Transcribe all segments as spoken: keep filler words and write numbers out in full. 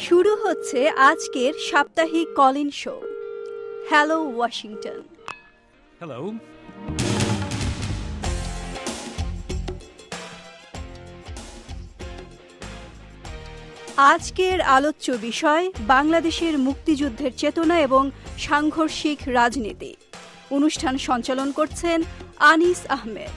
শুরু হচ্ছে আজকের সাপ্তাহিক calling show hello Washington. Hello. আজকের আলোচ্য বিষয় বাংলাদেশের মুক্তিযুদ্ধের চেতনা এবং সাংঘর্ষিক রাজনীতি। অনুষ্ঠান সঞ্চালন করছেন আনিস আহমেদ।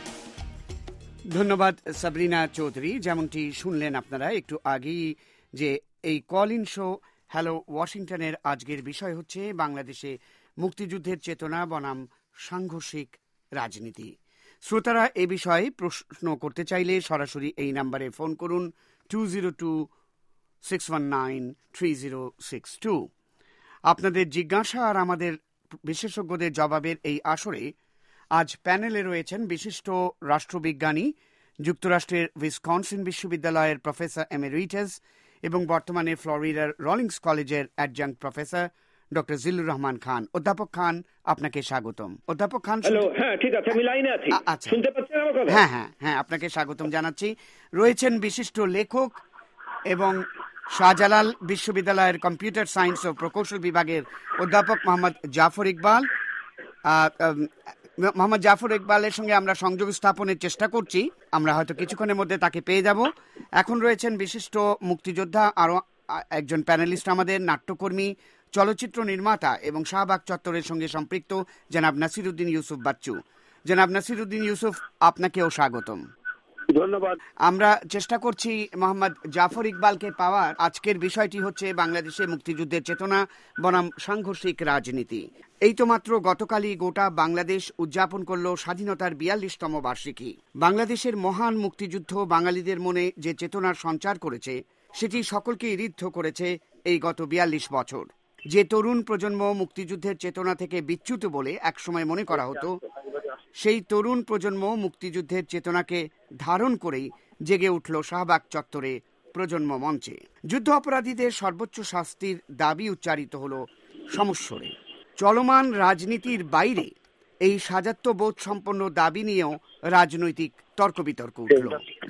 ধন্যবাদ সাবরিনা চৌধুরী। যেমনটি শুনলেন আপনারা একটু আগেই যে এই কল ইন শো হ্যালো ওয়াশিংটনের আজকের বিষয় হচ্ছে বাংলাদেশে মুক্তিযুদ্ধের চেতনা বনাম সাংঘর্ষিক রাজনীতি। শ্রোতারা এ বিষয়ে প্রশ্ন করতে চাইলে সরাসরি এই নাম্বারে ফোন করুন two zero two six one nine three zero six two. আপনাদের জিজ্ঞাসা আর আমাদের বিশেষজ্ঞদের জবাবের এই আসরে আজ প্যানেলে রয়েছেন বিশিষ্ট রাষ্ট্রবিজ্ঞানী, যুক্তরাষ্ট্রের উইসকনসিন বিশ্ববিদ্যালয়ের প্রফেসর এমেরিটাস এবং বর্তমানে ফ্লোরিডার রলিংস কলেজের adjunct professor doctor Zillur Rahman Khan. অধ্যাপক খান, আপনাকে স্বাগতম। অধ্যাপক খান, হ্যাঁ ঠিক আছে, আমি লাইনে আছি। আচ্ছা, শুনতে পাচ্ছেন আমার কথা? হ্যাঁ হ্যাঁ হ্যাঁ আপনাকে স্বাগতম জানাচ্ছি। রয়েছেন বিশিষ্ট লেখক এবং শাহজালাল বিশ্ববিদ্যালয়ের কম্পিউটার সায়েন্স ও প্রকৌশল বিভাগের অধ্যাপক মোহাম্মদ জাফর ইকবাল। মোহাম্মদ জাফর ইকবালের সঙ্গে আমরা সংযোগ স্থাপনের চেষ্টা করছি, আমরা হয়তো কিছুক্ষণের মধ্যে তাকে পেয়ে যাব। এখন রয়েছেন বিশিষ্ট মুক্তিযোদ্ধা আরও একজন প্যানেলিস্ট, আমাদের নাট্যকর্মী, চলচ্চিত্র নির্মাতা এবং শাহবাগ চত্বরের সঙ্গে সম্পৃক্ত জনাব নাসিরুদ্দিন ইউসুফ বাচ্চু। জনাব নাসিরুদ্দিন ইউসুফ, আপনাকেও স্বাগতম। ধন্যবাদ। আমরা চেষ্টা করছি মোহাম্মদ জাফর ইকবালকে পাওয়ার। আজকের বিষয়টি হচ্ছে বাংলাদেশে মুক্তিযুদ্ধের চেতনা বনাম সাংঘর্ষিক রাজনীতি। এই তো মাত্র গতকালই গোটা বাংলাদেশ উদযাপন করল স্বাধীনতার বিয়াল্লিশতম বার্ষিকী। বাংলাদেশের মহান মুক্তিযুদ্ধ বাঙালিদের মনে যে চেতনার সঞ্চার করেছে সেটি সকলকেই ঋদ্ধ করেছে এই গত বিয়াল্লিশ বছর। যে তরুণ প্রজন্ম মুক্তিযুদ্ধের চেতনা থেকে বিচ্যুত বলে একসময় মনে করা হতো, সেই তরুণ প্রজন্ম মুক্তিযুদ্ধের চেতনাকে ধারণ করেই জেগে উঠল শাহবাগ চত্বরে প্রজন্ম মঞ্চে। যুদ্ধ অপরাধীদের সর্বোচ্চ শাস্তির দাবি উচ্চারিত হল সমস্বরে। চলমান রাজনীতির বাইরে এই সাজাত্যবোধ সম্পন্ন দাবি নিয়েও রাজনৈতিক তর্ক বিতর্ক উঠল।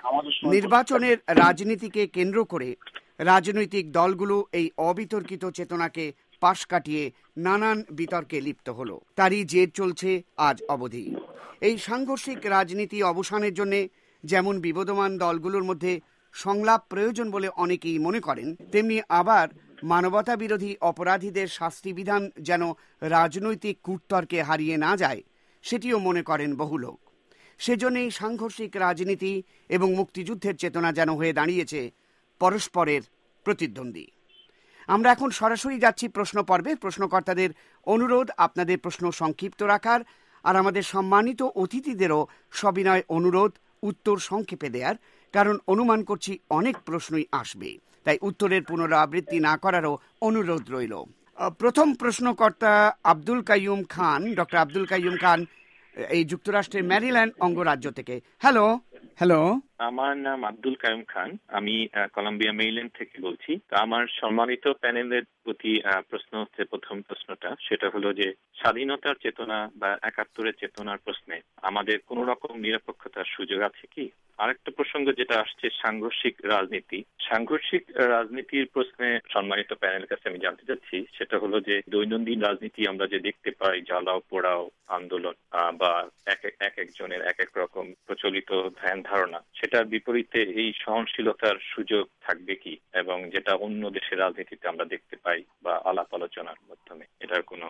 নির্বাচনের রাজনীতিকে কেন্দ্র করে রাজনৈতিক দলগুলো এই অবিতর্কিত চেতনাকে পাশ কাটিয়ে নানান বিতর্কে লিপ্ত হলো। তারই জের চলছে আজ অবধি। এই সাংঘর্ষিক রাজনীতি অবসানের জন্য যেমন বিবদমান দলগুলোর মধ্যে সংলাপ প্রয়োজন বলে অনেকেই মনে করেন, তেমনি আবার মানবতা বিরোধী অপরাধীদের শাস্তি বিধান যেন রাজনৈতিক কূটতর্কে হারিয়ে না যায় সেটিও মনে করেন বহু লোক। সেজন্যই সাংঘর্ষিক রাজনীতি এবং মুক্তিযুদ্ধের চেতনা যেন হয়ে দাঁড়িয়েছে পরস্পরের প্রতিদ্বন্দ্বী। আমরা এখন সরাসরি যাচ্ছি প্রশ্ন পর্বে। প্রশ্নকর্তাদের অনুরোধ আপনাদের প্রশ্ন সংক্ষিপ্ত রাখার, আর আমাদের সম্মানিত অতিথিদেরও সবিনয় অনুরোধ উত্তর সংক্ষেপে দেওয়ার, কারণ অনুমান করছি অনেক প্রশ্নই আসবে, তাই উত্তরের পুনরাবৃত্তি না করারও অনুরোধ রইল। প্রথম প্রশ্নকর্তা আব্দুল কাইয়ুম খান, ডক্টর আব্দুল কাইয়ুম খান, এই যুক্তরাষ্ট্রের ম্যারিল্যান্ড অঙ্গরাজ্য থেকে। হ্যালো। হ্যালো, আমার নাম আব্দুল কাইয়ুম খান, আমি কলম্বিয়া মেরিল্যান্ড থেকে বলছি। তো আমার সম্মানিত প্যানেলের প্রতি প্রশ্ন হচ্ছে, প্রথম প্রশ্নটা সেটা হলো যে স্বাধীনতার চেতনা বা একাত্তরের চেতনার প্রশ্নে আমাদের কোন রকম নিরপেক্ষতার সুযোগ আছে কি? আরেকটা প্রসঙ্গ যেটা আসছে সাংঘর্ষিক রাজনীতি। সাংঘর্ষিক রাজনীতির প্রশ্নে সম্মানিত প্যানেলের কাছে আমি জানতে চাচ্ছি, সেটা হলো যে দৈনন্দিন রাজনীতি আমরা যে দেখতে পাই, জ্বালাও পোড়াও আন্দোলন বা এক এক একজনের এক এক রকম প্রচলিত ধ্যান ধারণা, সেটার বিপরীতে এই সহনশীলতার সুযোগ থাকবে কি? এবং যেটা অন্য দেশের রাজনীতিতে আমরা দেখতে পাই বা আলাপ আলোচনার মাধ্যমে, এটার কোনো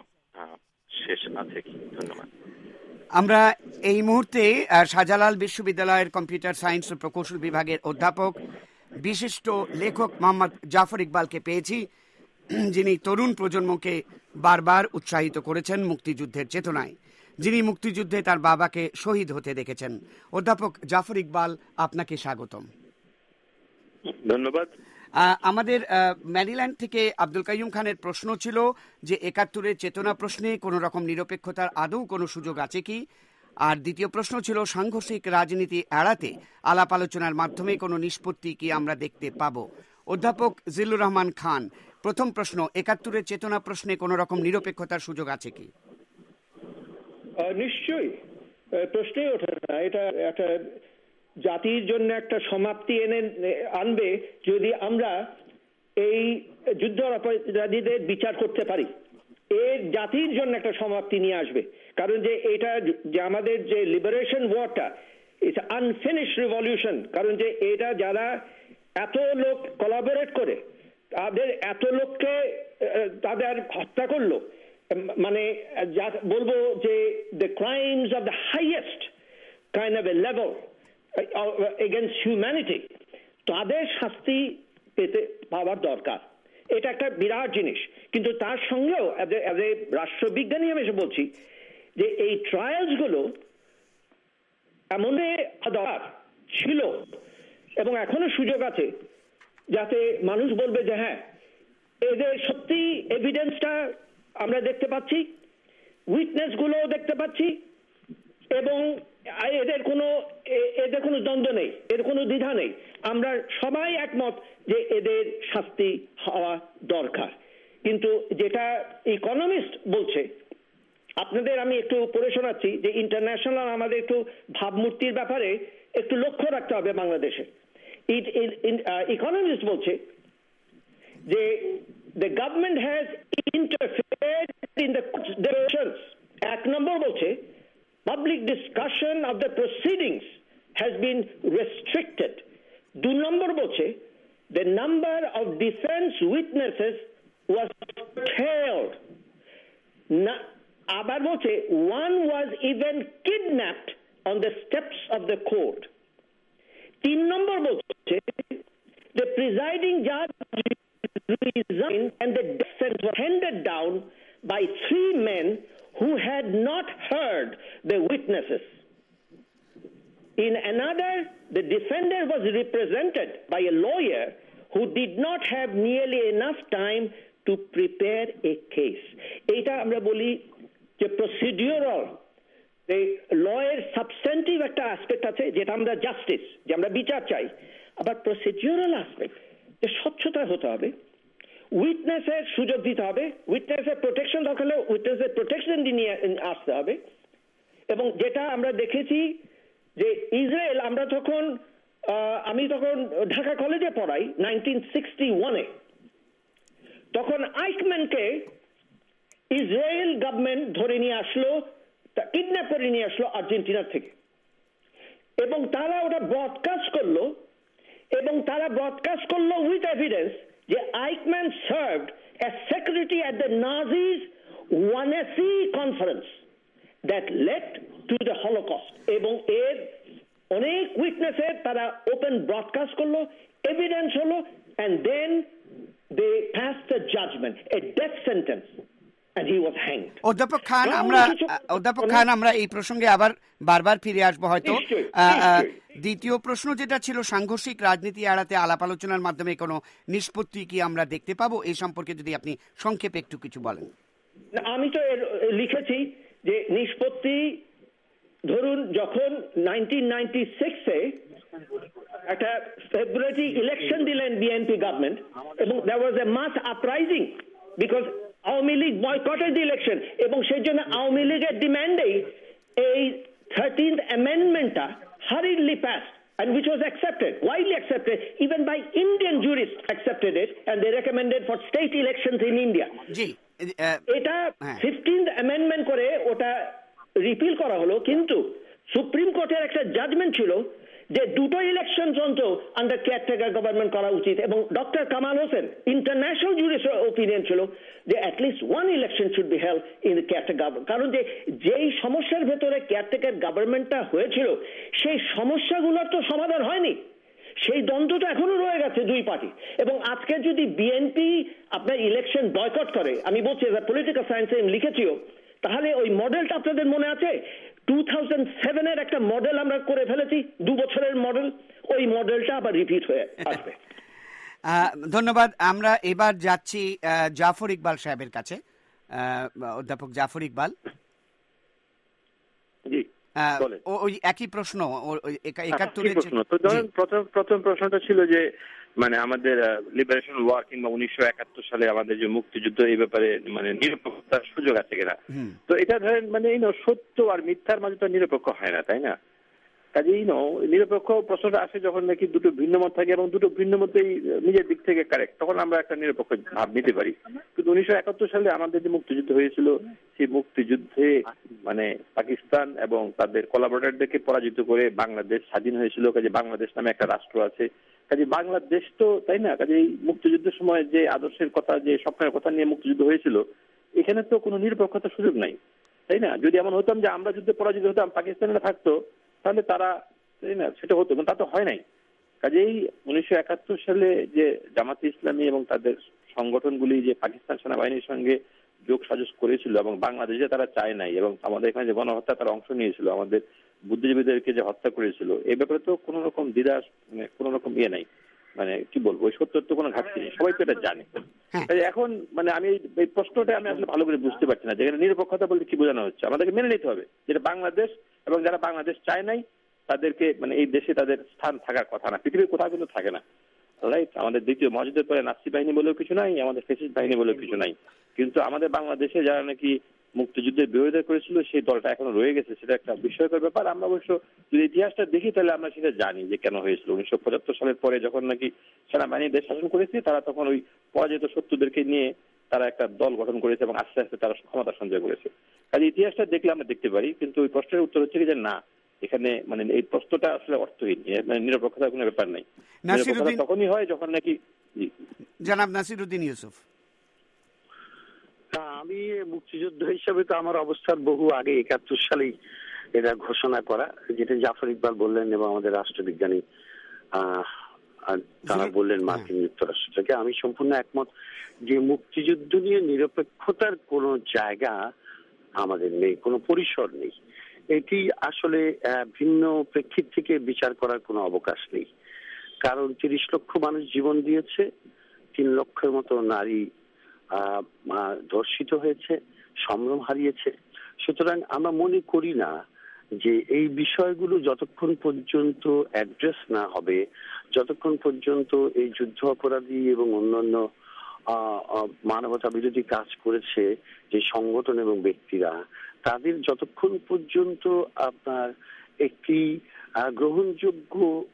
শেষ আছে কি? ধন্যবাদ। আমরা এই মুহূর্তে শাহজালাল বিশ্ববিদ্যালয়ের কম্পিউটার সায়েন্স ও প্রকৌশল বিভাগের অধ্যাপক বিশিষ্ট লেখক মোহাম্মদ জাফর ইকবালকে পেয়েছি, যিনি তরুণ প্রজন্মকে বারবার উৎসাহিত করেছেন মুক্তিযুদ্ধের চেতনায়, যিনি মুক্তিযুদ্ধে তার বাবাকে শহীদ হতে দেখেছেন। অধ্যাপক জাফর ইকবাল, আপনাকে স্বাগতম। ধন্যবাদ। আমাদের ম্যারিল্যান্ড থেকে আব্দুল কাইয়ুম খানের প্রশ্ন ছিল যে একাত্তরের চেতনা প্রশ্নে কোনো রকম নিরপেক্ষতার আদৌ কোনো সুযোগ আছে কি, আর দ্বিতীয় প্রশ্ন ছিল সাংঘর্ষিক রাজনীতি এড়াতে আলাপ আলোচনার মাধ্যমে কোনো নিষ্পত্তি কি আমরা দেখতে পাবো। অধ্যাপক জিল্লুর রহমান খান, প্রথম প্রশ্ন, একাত্তরের চেতনা প্রশ্নে কোনো রকম নিরপেক্ষতার সুযোগ আছে কি? নিশ্চয়ই, প্রশ্নই ওঠে না। এটা একটা জাতির জন্য একটা সমাপ্তি এনে আনবে যদি আমরা এই যুদ্ধ অপরাধীদের বিচার করতে পারি, এর জাতির জন্য একটা সমাপ্তি নিয়ে আসবে। কারণ যে এটা যে আমাদের যে লিবারেশন ওয়ারটা ইটস আনফিনিশড রিভলিউশন, কারণ যে এটা যারা এত লোক কোলাবোরেট করে তাদের এত লোককে তাদের হত্যা করলো, মানে বলবো যে the crimes of the highest kind of a level against humanity, তাদের শাস্তি পেতে পাওয়ার দরকার। এটা একটা বিরাট জিনিস। কিন্তু তার সঙ্গেও অ্যাজ এ রাষ্ট্রবিজ্ঞানী আমি এসে বলছি যে এই ট্রায়ালস গুলো এমন দরকার ছিল এবং এখনো সুযোগ আছে যাতে মানুষ বলবে যে হ্যাঁ এদের সত্যি এভিডেন্সটা আমরা দেখতে পাচ্ছি, উইটনেস গুলো দেখতে পাচ্ছি এবং এদের কোনো এদের কোনো দ্বন্দ্ব নেই, এর কোনো দ্বিধা নেই, আমরা সবাই একমত যে এদের শাস্তি হওয়া দরকার। কিন্তু যেটা ইকোনমিস্ট বলছে, আপনাদের আমি একটু পড়ে শোনাচ্ছি যে ইন্টারন্যাশনাল আমাদের একটু ভাবমূর্তির ব্যাপারে একটু লক্ষ্য রাখতে হবে বাংলাদেশে। ইকোনমিস্ট বলছে যে the government has interfered in the deliberations. এক নম্বর বলছে public discussion of the proceedings has been restricted. দু নম্বর বলছে the number of defense witnesses was curtailed. আবার বলছে one was even kidnapped on the steps of the court. তিন নম্বর বলছে the presiding judge resigned and the death sentence was handed down by three men who had not heard the witnesses. In another, the defendant was represented by a lawyer who did not have nearly enough time to prepare a case. Eta amra boli je procedural the lawyer substantive একটা aspect আছে যেটা আমরা justice, যে আমরা বিচার চাই, আবার procedural aspect যে স্বচ্ছতা হতে হবে, উইটনেসের সুযোগ দিতে হবে, উইটনেসের প্রোটেকশন দরকার হলে উইটনেসের প্রোটেকশন নিয়ে আসতে হবে। এবং যেটা আমরা দেখেছি যে ইসরায়েল, আমরা তখন আমি তখন ঢাকা কলেজে পড়াই নাইনটিন সিক্সটি ওয়ানে, তখন আইকম্যানকে ইসরায়েল গভর্নমেন্ট ধরে নিয়ে আসলো, কিডন্যাপ করে নিয়ে আসলো আর্জেন্টিনা থেকে, এবং তারা ওটা ব্রডকাস্ট করলো এবং তারা ব্রডকাস্ট করলো উইথ এভিডেন্স যে Eichmann served as secretary at the Nazis Wannsee conference that led to the Holocaust. এবং এর অনেক উইটনেসের তারা ওপেন ব্রডকাস্ট করলো, এভিডেন্স হলো, and then they passed the judgment, a death sentence, and he was hanged. অধ্যাপক খান, আমরা অধ্যাপক খান আমরা এই প্রসঙ্গে আবার বারবার ফিরে আসবো হয়তো। দ্বিতীয় প্রশ্ন যেটা ছিল সাংঘর্ষিক রাজনীতি এড়াতে আলাপ আলোচনার মাধ্যমে কোনো নিষ্পত্তি কি আমরা দেখতে পাবো, এই সম্পর্কে যদি আপনি সংক্ষেপে একটু কিছু বলেন। আমি তো লিখেছি যে নিষ্পত্তি, ধরুন যখন নাইনটিন নাইনটি সিক্সে একটা ফেব্রুয়ারি ইলেকশন দিলেন বিএনপি গভর্নমেন্ট এবং there was a mass uprising because Awami League boycotted the election, এবং সেই জন্য আওয়ামী লীগের ডিমান্ডেই এই থার্টিন্থ অ্যামেন্ডমেন্টটা hurriedly passed and which was accepted, widely accepted, even by Indian jurists accepted it, and they recommended for state elections in India. জি, এটা fifteenth amendment করে ওটা রিপিল করা হলো, কিন্তু সুপ্রিম কোর্টের একটা জাজমেন্ট ছিল যে দুটো ইলেকশন পর্যন্ত আন্ডার কেয়ারটেকার গভর্নমেন্ট করা উচিত, এবং ডক্টর কামাল হোসেন ইন্টারন্যাশনাল জুরিস্টের ওপিনিয়ন ছিল যে at least one election should be held in the caretaker government. কারণ যে যেই সমস্যার ভেতরে কেয়ারটেকার গভর্নমেন্টটা হয়েছিল সেই সমস্যাগুলোর তো সমাধান হয়নি, সেই দ্বন্দ্বটা এখনো রয়ে গেছে দুই পার্টি। এবং আজকে যদি বিএনপি আপনার ইলেকশন বয়কট করে, আমি বলছি পলিটিক্যাল সায়েন্সে লিখেছিও, তাহলে ওই মডেলটা আপনাদের মনে আছে টু থাউজেন্ড সেভেনের একটা মডেল আমরা করে ফেলেছি, দু বছরের মডেল, ওই মডেলটা আবার রিপিট হয়ে আসবে। ধন্যবাদ। আমরা এবার যাচ্ছি জাফর ইকবাল সাহেবের কাছে। অধ্যাপক জাফর ইকবাল, ওই একই প্রশ্ন একাত্তরের প্রথম প্রথম প্রশ্নটা ছিল যে মানে আমাদের লিবারেশন ওয়ার কিংবা উনিশশো একাত্তর সালে আমাদের যে মুক্তিযুদ্ধ, এই ব্যাপারে মানে নিরপেক্ষতার সুযোগ আছে কিনা। তো এটা ধরেন মানে এই সত্য আর মিথ্যার মাঝে তো নিরপেক্ষ হয় না, তাই না? কাজেই ন নিরপেক্ষ প্রশ্নটা আসে যখন নাকি দুটো ভিন্ন মত থাকে এবং দুটো ভিন্ন মতেই নিজের দিক থেকে কারেক্ট, তখন আমরা একটা নিরপেক্ষ ভাব নিতে পারি। কিন্তু উনিশশো একাত্তর সালে আমাদের যে মুক্তিযুদ্ধ হয়েছিল, সেই মুক্তিযুদ্ধে মানে পাকিস্তান এবং তাদের কোলাবরেটরদেরকে পরাজিত করে বাংলাদেশ স্বাধীন হয়েছিল। কাজে বাংলাদেশ নামে একটা রাষ্ট্র আছে। কাজে বাংলাদেশ তো তাই না, কাজে এই মুক্তিযুদ্ধের সময় যে আদর্শের কথা, যে স্বপ্নের কথা নিয়ে মুক্তিযুদ্ধ হয়েছিল, এখানে তো কোনো নিরপেক্ষতার সুযোগ নাই, তাই না? যদি এমন হতাম যে আমরা যুদ্ধে পরাজিত হতাম, পাকিস্তানিরা থাকতো, তাহলে তারা তাই না সেটা হতো, কিন্তু তা তো হয় নাই। কাজেই উনিশশো একাত্তর সালে যে জামাতে ইসলামী এবং তাদের সংগঠনগুলি যে পাকিস্তান সেনাবাহিনীর সঙ্গে যোগ সাজস করেছিল এবং বাংলাদেশে তারা চায় নাই, এবং আমাদের এখানে যে গণহত্যা তারা অংশ নিয়েছিল, আমাদের বুদ্ধিজীবীদেরকে যে হত্যা করেছিল, এই ব্যাপারে তো কোনো রকম দ্বিধা মানে কোনো রকম ইয়ে নাই, মানে কি বলবো, ওই সত্যের তো কোনো ঘাটতি নেই, সবাই তো এটা জানে। এখন মানে আমি এই প্রশ্নটা আমি আসলে ভালো করে বুঝতে পারছি না, যেখানে নিরপেক্ষতা বলতে কি বোঝানো হচ্ছে। আমাদেরকে মেনে নিতে হবে যেটা বাংলাদেশ, এবং যারা বাংলাদেশ চায় নাই তাদেরকে মানে এই দেশে তাদের স্থান থাকার কথা না, পৃথিবীর কোথাও কিন্তু থাকে না, রাইট? আমাদের দ্বিতীয় মসজিদের পরে নাৎসি বাহিনী বলেও কিছু নাই, আমাদের ফ্যাসিস্ট বাহিনী বলেও কিছু নাই, কিন্তু আমাদের বাংলাদেশে যারা নাকি মুক্তিযুদ্ধের বিরোধিতা করেছিল সেই দলটা এখনো রয়ে গেছে, সেটা একটা বিস্ময়কর ব্যাপার। আমরা অবশ্য যদি ইতিহাসটা দেখি তাহলে আমরা সেটা জানি যে কেন হয়েছিল। উনিশশো পঁচাত্তর সালের পরে যখন নাকি সেনাবাহিনী দেশ শাসন করেছে, তারা তখন ওই পরাজিত শত্রুদেরকে নিয়ে তারা একটা দল গঠন করেছে এবং আস্তে আস্তে তারা ক্ষমতা সঞ্চয় করেছে। কাজে ইতিহাসটা দেখলে আমরা দেখতে পারি, কিন্তু ওই প্রশ্নের উত্তর হচ্ছে যে না, এখানে মানে এই প্রশ্নটা আসলে অর্থহীন, মানে নিরপেক্ষতার কোনো ব্যাপার নাই। নিরপেক্ষতা তখনই হয় যখন নাকি জনাব নাসিরউদ্দিন ইউসুফ। আমি মুক্তিযুদ্ধ হিসাবে তো আমার অবস্থার বহু আগে একাত্তর সালেই এটা ঘোষণা করা, যেটা জাফর ইকবাল বললেন এবং আমাদের রাষ্ট্রবিজ্ঞানী আহ তারা বললেন মার্কিন যুক্তরাষ্ট্র থেকে, আমি সম্পূর্ণ একমত যে মুক্তিযুদ্ধ নিয়ে নিরপেক্ষতার কোনো জায়গা আমাদের নেই, কোনো পরিসর নেই। এটি আসলে ভিন্ন প্রেক্ষিত থেকে বিচার করার কোনো অবকাশ নেই, কারণ তিরিশ লক্ষ মানুষ জীবন দিয়েছে, তিন লক্ষের মতো নারী আহ ধর্ষিত হয়েছে, সম্ভ্রম হারিয়েছে। সুতরাং আমরা মনে করি না যে এই বিষয়গুলো যতক্ষণ পর্যন্ত অ্যাড্রেস না হবে, যতক্ষণ পর্যন্ত এই যুদ্ধ অপরাধী এবং অন্যান্য মানবতা বিরোধী কাজ করেছে যে সংগঠন এবং ব্যক্তিরা, তাদের যতক্ষণ পর্যন্ত আপনার একটি গ্রহণযোগ্য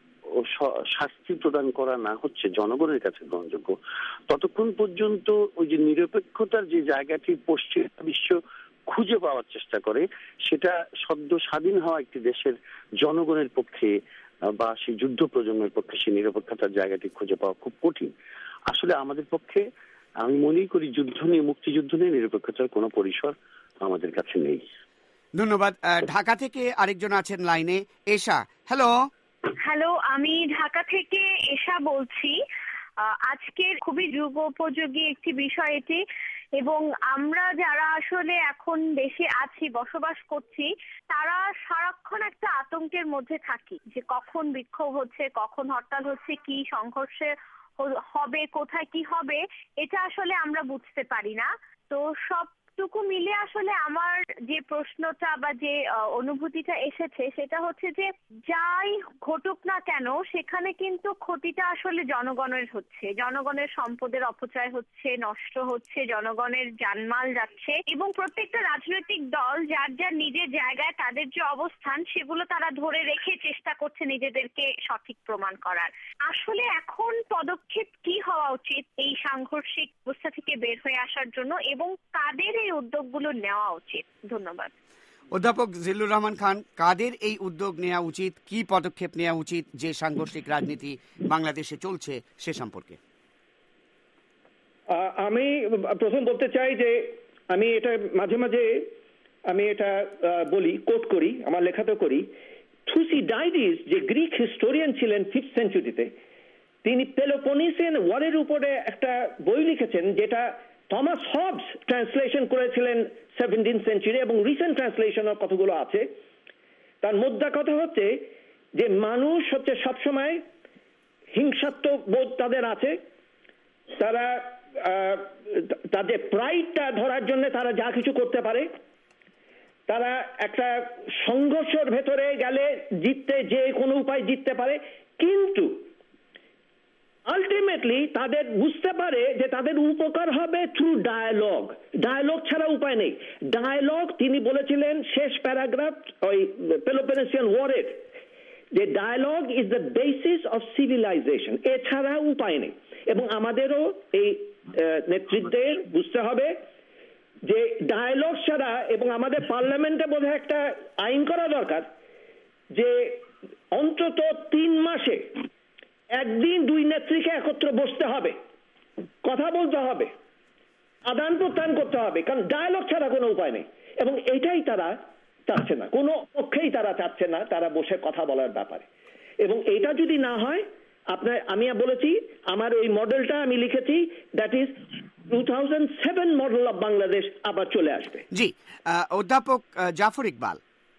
শাস্তি প্রদান করা না হচ্ছে, জনগণের কাছে গ্রহণযোগ্য, ততক্ষণ পর্যন্ত ওই যে নিরপেক্ষতার যে জায়গাটি পশ্চিম বিশ্ব খুঁজে পাওয়ার চেষ্টা করে, সেটা সদ্য স্বাধীন হওয়া একটি দেশের জনগণের পক্ষে বা সেই যুদ্ধ প্রজন্মের পক্ষে সেই নিরপেক্ষতার জায়গাটি খুঁজে পাওয়া খুব কঠিন। আসলে আমাদের পক্ষে আমি মনেই করি যুদ্ধ নিয়ে, মুক্তিযুদ্ধ নিয়ে নিরপেক্ষতার কোনো পরিসর আমাদের কাছে নেই। ধন্যবাদ। ঢাকা থেকে আরেকজন আছেন লাইনে, এশা। হ্যালো। হ্যালো, আমি ঢাকা থেকে এশা বলছি। আজকের খুবই যুগোপযোগী একটি বিষয় এটি, এবং আমরা যারা আসলে এখন দেশে আছি, বসবাস করছি, তারা সারাক্ষণ একটা আতঙ্কের মধ্যে থাকি যে কখন বিক্ষোভ হচ্ছে, কখন হরতাল হচ্ছে, কি সংঘর্ষে হবে, কোথায় কি হবে, এটা আসলে আমরা বুঝতে পারি না। তো সবটুকু মিলে আসলে আমার যে প্রশ্নটা বা যে অনুভূতিটা এসেছে সেটা হচ্ছে যে যাই ঘটুক না কেন সেখানে কিন্তু ক্ষতিটা আসলে জনগণের হচ্ছে, জনগণের সম্পদের অপচয় হচ্ছে, নষ্ট হচ্ছে, জনগণের জানমাল যাচ্ছে, এবং প্রত্যেকটা রাজনৈতিক দল যার যার নিজের জায়গায় তাদের যে অবস্থান সেগুলো তারা ধরে রেখে চেষ্টা করছে নিজেদেরকে সঠিক প্রমাণ করার। আসলে এখন পদক্ষেপ কি হওয়া উচিত এই সাংঘর্ষিক অবস্থা থেকে বের হয়ে আসার জন্য, এবং কাদের এই উদ্যোগগুলো নেওয়া উচিত? ধন্যবাদ। অধ্যাপক জিল্লুর রহমান খান, কাদের এই উদ্যোগ নেওয়া উচিত, কি পদক্ষেপ নেওয়া উচিত যে সাংঘর্ষিক রাজনীতি বাংলাদেশে চলছে সে সম্পর্কে? আমি প্রথম বলতে চাই যে আমি এটা মাঝে মাঝে আমি এটা বলি, কোট করি, আমার লেখাতে করি। থুসিডাইডিস যে গ্রিক হিস্টোরিয়ান ছিলেন ফিফথ সেঞ্চুরিতে, তিনি পেলোপনিসিয়ান ওয়ারের উপরে একটা বই লিখেছেন যেটা থমাস হবস ট্রান্সলেশন করেছিলেন সেভেন্টিন সেঞ্চুরি, এবং রিসেন্ট ট্রান্সলেশনের কতগুলো আছে। তার মোদ্দা কথা হচ্ছে যে মানুষ হচ্ছে সবসময় হিংসাত্মক বোধ তাদের আছে, তারা তাদের প্রাইডটা ধরার জন্য তারা যা কিছু করতে পারে, তারা একটা সংঘর্ষের ভেতরে গেলে জিততে যে কোনো উপায় জিততে পারে, কিন্তু আলটিমেটলি তাদের বুঝতে পারে যে তাদের উপকার হবে থ্রু ডায়ালগ। ডায়ালগ ছাড়া উপায় নেই। ডায়ালগ তিনি বলেছিলেন শেষ প্যারাগ্রাফ ওই পেলোপনেসিয়ান ওয়ারের, যে dialogue is the basis of civilisation, এছাড়া উপায় নেই। এবং আমাদেরও এই নেতৃত্বের বুঝতে হবে যে ডায়ালগ ছাড়া, এবং আমাদের পার্লামেন্টে বোধহয় একটা আইন করা দরকার যে অন্তত তিন মাসে একদিন দুই নেত্রীকে একত্র বসতে হবে, কথা বলতে হবে, আদান প্রদান করতে হবে, কারণ ডায়ালগ ছাড়া কোনো উপায় নেই। এবং এটাই তারা চাচ্ছে না, কোনো পক্ষেই তারা চাচ্ছে না তারা বসে কথা বলার ব্যাপারে। এবং এটা যদি না হয়, আপনার আমি বলেছি আমার ওই মডেলটা আমি লিখেছি, that is two thousand seven model of Bangladesh আবার চলে আসবে। জি, অধ্যাপক জাফর ইকবাল,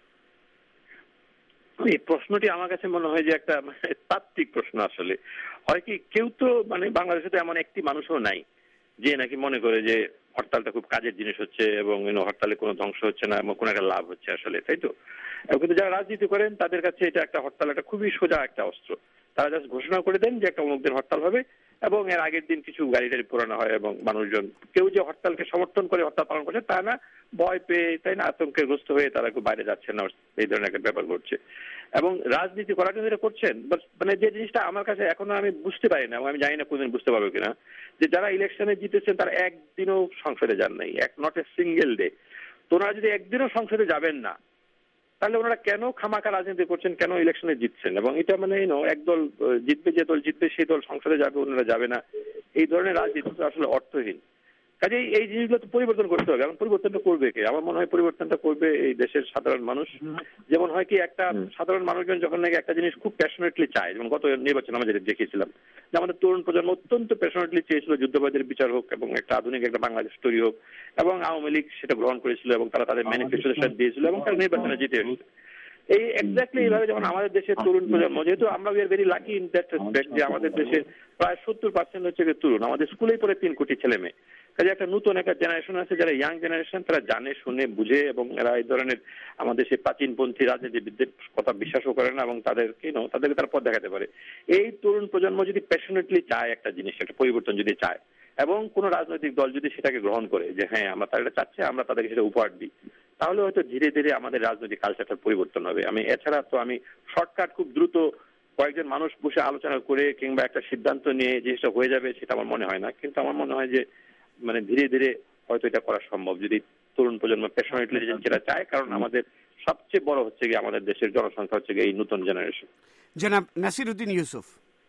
এই প্রশ্নটি আমার কাছে মনে হয় যে একটা তাত্ত্বিক প্রশ্ন। আসলে হয় কি, কেউ তো মানে বাংলাদেশে তো এমন একটি মানুষও নাই যে নাকি মনে করে যে হরতালটা খুব কাজের জিনিস হচ্ছে এবং হরতালে কোনো ধ্বংস হচ্ছে না এবং কোনো একটা লাভ হচ্ছে আসলে, তাই তো? কিন্তু যারা রাজনীতি করেন তাদের কাছে এটা একটা হরতাল একটা খুবই সোজা একটা অস্ত্র। তারা জাস্ট ঘোষণা করে দেন যে একটা অমুক দিন হরতাল হবে এবং এর আগের দিন কিছু গাড়ি টাড়ি পোড়ানো হয় এবং মানুষজন কেউ যে হরতালকে সমর্থন করে হরতাল পালন করছে তা না, ভয় পেয়ে তাই না আতঙ্কের গ্রস্ত হয়ে তারা কেউ বাইরে যাচ্ছে না, এই ধরনের একটা ব্যাপার ঘটছে। এবং রাজনীতি করার জন্য এটা করছেন, মানে যে জিনিসটা আমার কাছে এখনো আমি বুঝতে পারি না এবং আমি জানি না কোনদিন বুঝতে পারবো কিনা, যে যারা ইলেকশনে জিতেছেন তারা একদিনও সংসদে যান নাই, এক নট এ সিঙ্গেল ডে। তো ওনারা যদি একদিনও সংসদে যাবেন না, তাহলে ওনারা কেন খামাখা রাজনীতি করছেন, কেন ইলেকশনে জিতছেন? এবং এটা মানে এক দল জিতবে, যে দল জিতবে সেই দল সংসদে যাবে, ওনারা যাবে না, এই ধরনের রাজনীতি আসলে অর্থহীন। কাজেই এই জিনিসগুলো তো পরিবর্তন করতে হবে। এখন পরিবর্তনটা করবে কে? আমার মনে হয় পরিবর্তনটা করবে এই দেশের সাধারণ মানুষ। যেমন হয় কি, একটা সাধারণ মানুষজন যখন নাকি একটা জিনিস খুব প্যাশনেটলি চায়, যেমন গত নির্বাচন আমরা যেটা দেখেছিলাম যে আমাদের তরুণ প্রজন্ম অত্যন্ত প্যাশনেটলি চেয়েছিল যুদ্ধবাদের বিচার হোক এবং একটা আধুনিক একটা বাংলাদেশ তৈরি হোক, এবং আওয়ামী লীগ সেটা গ্রহণ করেছিল এবং তারা তাদের ম্যানিফেস্টোতে দিয়েছিল এবং তারা নির্বাচনে জিতে এসেছে। এই এক্স্যাক্টলি এইভাবে যেমন আমাদের দেশের তরুণ প্রজন্ম, যেহেতু আমরা we are very lucky in that respect যে আমাদের দেশের প্রায় সত্তর পার্সেন্ট হচ্ছে তরুণ, আমাদের স্কুলেই পড়ে তিন কোটি ছেলে মেয়ে। কাজে একটা নতুন একটা জেনারেশন আছে যারা ইয়াং জেনারেশন, তারা জানে শুনে বুঝে এবং এরা এই ধরনের আমাদের সেই প্রাচীনপন্থী রাজনীতিবিদদের কথা বিশ্বাসও করে না এবং তাদের কেন তাদেরকে তার পথ দেখাতে পারে। এই তরুণ প্রজন্ম যদি প্যাশনেটলি চায় একটা জিনিস, একটা পরিবর্তন যদি চায় এবং কোন রাজনৈতিক দল যদি সেটাকে গ্রহণ করে যে হ্যাঁ আমরা তারা চাচ্ছে, আমরা তাদেরকে সেটা উপহার দিই, তাহলে হয়তো ধীরে ধীরে আমাদের রাজনৈতিক কালচারটার পরিবর্তন হবে। আমি এছাড়া তো আমি শর্টকাট খুব দ্রুত কয়েকজন মানুষ বসে আলোচনা করে কিংবা একটা সিদ্ধান্ত নিয়ে জিনিসটা হয়ে যাবে সেটা আমার মনে হয় না। কিন্তু আমার মনে হয় যে মানে ধীরে ধীরে হয়তো এটা করা সম্ভব যদি তরুণ প্রজন্ম প্যাশনেটলি যেটা চায়, কারণ আমাদের সবচেয়ে বড় হচ্ছে গিয়ে আমাদের দেশের জনসংখ্যা হচ্ছে গিয়ে এই নতুন জেনারেশন। জনাব নাসিরউদ্দিন ইউসুফ।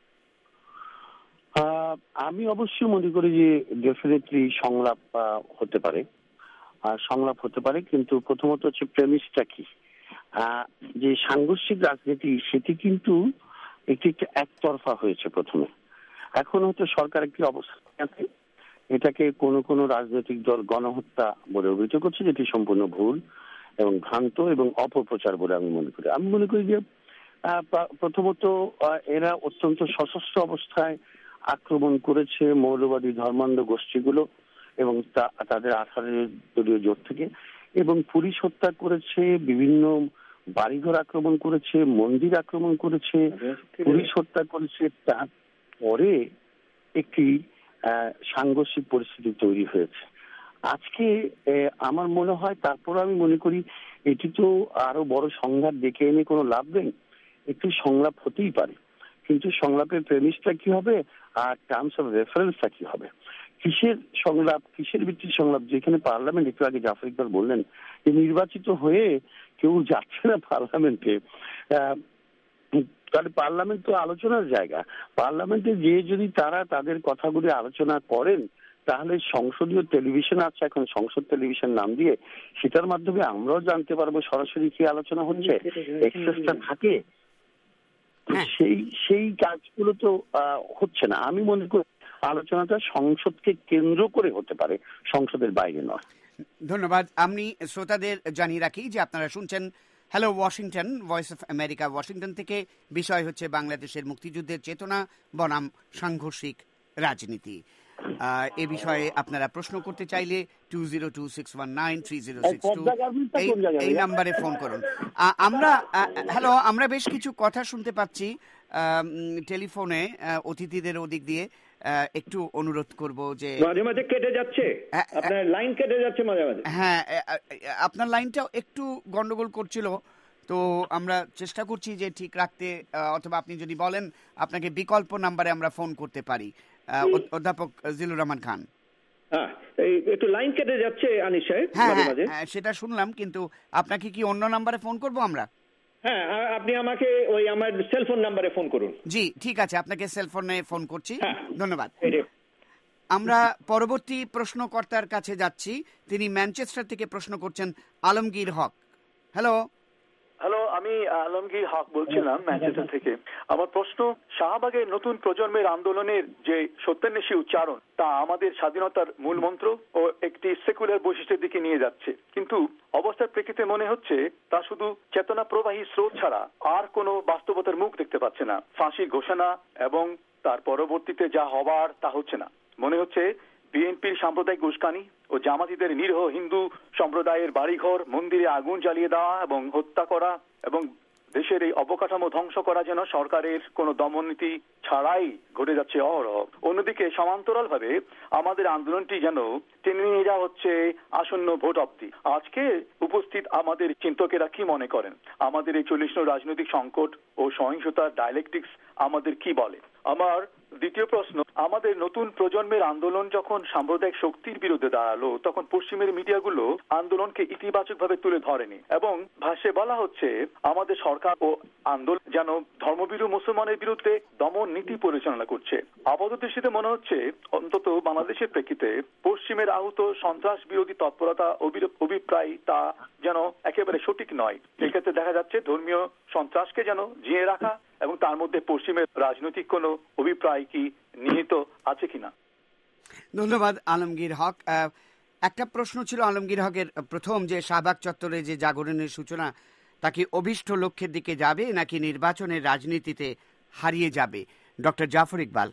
আমি অবশ্যই মনে করি যে ডেফিনেটলি সংলাপ হতে পারে, আর সংলাপ হতে পারে, কিন্তু প্রথমত হচ্ছে প্রেমিসটা কি, যে সাংঘর্ষিক রাজনীতি সেটি কিন্তু একটি একতরফা হয়েছে প্রথমে। এখন হয়তো সরকার একটি অবস্থান আছে, এটাকে কোনো কোনো রাজনৈতিক দল গণহত্যা বলে অভিযোগ করছে, যেটি সম্পূর্ণ ভুল এবং ভ্রান্ত এবং অপপ্রচার বলে আমি মনে করি। আমি মনে করি যে প্রথমত এরা অত্যন্ত সশস্ত্র অবস্থায় আক্রমণ করেছে মৌলবাদী ধর্মান্ধ গোষ্ঠীগুলো এবং তাদের আঠারো দলীয় জোট থেকে, এবং পুলিশ হত্যা করেছে, বিভিন্ন বাড়িঘর আক্রমণ করেছে, মন্দির আক্রমণ করেছে, পুলিশ হত্যা করেছে। তারপরে একটি সাংঘর্ষিক পরিস্থিতি তৈরি হয়েছে আজকে। আমার মনে হয় তারপর আমি মনে করি এটি তো আরো বড় সংঘাত ডেকে এনে কোনো লাভ নেই, একটু সংলাপ হতেই পারে, কিন্তু সংলাপের প্রেমিসটা কি হবে আর টার্মস অফ রেফারেন্সটা কি হবে, কিসের সংলাপ, কিসের ভিত্তির সংলাপ। যেখানে পার্লামেন্ট, একটু আগে জাফর ইকবাল বললেন যে নির্বাচিত হয়ে কেউ যাচ্ছে না পার্লামেন্টে, তাহলে পার্লামেন্ট তো আলোচনার জায়গা। পার্লামেন্টে যে যদি তারা তাদের কথাগুলি আলোচনা করেন, তাহলে সংসদীয় টেলিভিশন আছে এখন, সংসদ টেলিভিশন নাম দিয়ে, সেটার মাধ্যমে আমরাও জানতে পারবো সরাসরি কি আলোচনা হচ্ছে, এক্সেসটা থাকে। সেই সেই কাজগুলো তো হচ্ছে না। আমি মনে করি আলোচনাটা সংসদকে কেন্দ্র করে হতে পারে, সংসদের বাইরে নয়। ধন্যবাদ। আমি শ্রোতাদের জানিয়ে রাখি যে আপনারা শুনছেন hello Washington, voice of America Washington থেকে। বিষয় হচ্ছে বাংলাদেশের মুক্তিযুদ্ধের চেতনা বনাম সাংঘর্ষিক রাজনীতি। এ বিষয়ে আপনারা প্রশ্ন করতে চাইলে two zero two six one nine three zero six two এই নাম্বারে ফোন করুন। আমরা হ্যালো আমরা বেশ কিছু কথা শুনতে পাচ্ছি টেলিফোনে অতিথিদের ওদিক দিয়ে। একটু অনুরোধ করব যে মাঝে মাঝে কেটে যাচ্ছে, আপনার লাইন কেটে যাচ্ছে মাঝে মাঝে। হ্যাঁ, আপনার লাইনটাও একটু গন্ডগোল করছিল, তো আমরা চেষ্টা করছি যে ঠিক রাখতে, অথবা আপনি যদি বলেন আপনাকে বিকল্প নাম্বারে আমরা ফোন করতে পারি। অধ্যাপক জিলুর রহমান খান, হ্যাঁ একটু লাইন কেটে যাচ্ছে আনিস সাহেব। হ্যাঁ সেটা শুনলাম, কিন্তু আপনাকে কি অন্য নাম্বারে ফোন করব আমরা? হ্যাঁ আপনি আমাকে ওই আমার সেলফোন নাম্বারে ফোন করুন। জি ঠিক আছে, আপনাকে সেলফোনে ফোন করছি। ধন্যবাদ। আমরা পরবর্তী প্রশ্নকর্তার কাছে যাচ্ছি। তিনি ম্যানচেস্টার থেকে প্রশ্ন করছেন আলমগীর হক। হ্যালো। হ্যালো, আমি আলমগীর হক বলছিলাম ম্যানচেস্টার থেকে। আমার প্রশ্ন, শাহবাগের নতুন প্রজন্মের আন্দোলনের যে সত্যান্বেষী উচ্চারণ তা আমাদের স্বাধীনতার মূল মন্ত্র ও একটি সেকুলার বৈশিষ্ট্যের দিকে নিয়ে যাচ্ছে, কিন্তু অবস্থার প্রেক্ষিতে মনে হচ্ছে তা শুধু চেতনা প্রবাহী স্রোত ছাড়া আর কোনো বাস্তবতার মুখ দেখতে পাচ্ছে না। ফাঁসির ঘোষণা এবং তার পরবর্তীতে যা হবার তা হচ্ছে না। মনে হচ্ছে বিএনপির সাম্প্রদায়িক উস্কানি ও জামাতিদের নিরীহ হিন্দু সম্প্রদায়ের বাড়িঘর মন্দিরে আগুন জ্বালিয়ে দেওয়া এবং হত্যা করা এবং দেশের এই অবকাঠামো ধ্বংস করা যেন সরকারের কোনো দমননীতি ছাড়াই ঘটে যাচ্ছে অহরহ। অন্যদিকে সমান্তরাল ভাবে আমাদের আন্দোলনটি যেন টেনে নিয়ে যাওয়া হচ্ছে আসন্ন ভোট অবধি। আজকে উপস্থিত আমাদের চিন্তকেরা কি মনে করেন? আমাদের এই চল্লিশ রাজনৈতিক সংকট ও সহিংসতার ডায়ালেকটিক্স আমাদের কি বলে? আমার দ্বিতীয় প্রশ্ন, আমাদের নতুন প্রজন্মের আন্দোলন যখন সাম্প্রদায়িক শক্তির বিরুদ্ধে দাঁড়ালো তখন পশ্চিমের মিডিয়াগুলো আন্দোলনকে ইতিবাচক ভাবে তুলে ধরেনি এবং ভাষ্যে বলা হচ্ছে আমাদের সরকার ও আন্দোলন যেন ধর্মভীরু মুসলমানের বিরুদ্ধে দমন নীতি পরিচালনা করছে। আপাতদৃষ্টিতে মনে হচ্ছে অন্তত বাংলাদেশের প্রেক্ষিতে পশ্চিমের আহত সন্ত্রাস বিরোধী তৎপরতা অভিপ্রায় তা যেন একেবারে সঠিক নয়। এক্ষেত্রে দেখা যাচ্ছে ধর্মীয় সন্ত্রাসকে যেন জিয়ে রাখা এবং তার মধ্যে পশ্চিমের রাজনৈতিক কোনো অভিপ্রায় কি নিহিত আছে কিনা। ধন্যবাদ আলমগীর হক। একটা প্রশ্ন ছিল আলমগীর হকের প্রথম, যে শাহবাগ চত্বরে যে জাগরণের সূচনা তা কি অভিষ্ট লক্ষ্যের দিকে যাবে নাকি নির্বাচনের রাজনীতিতে হারিয়ে যাবে? ডক্টর জাফর ইকবাল।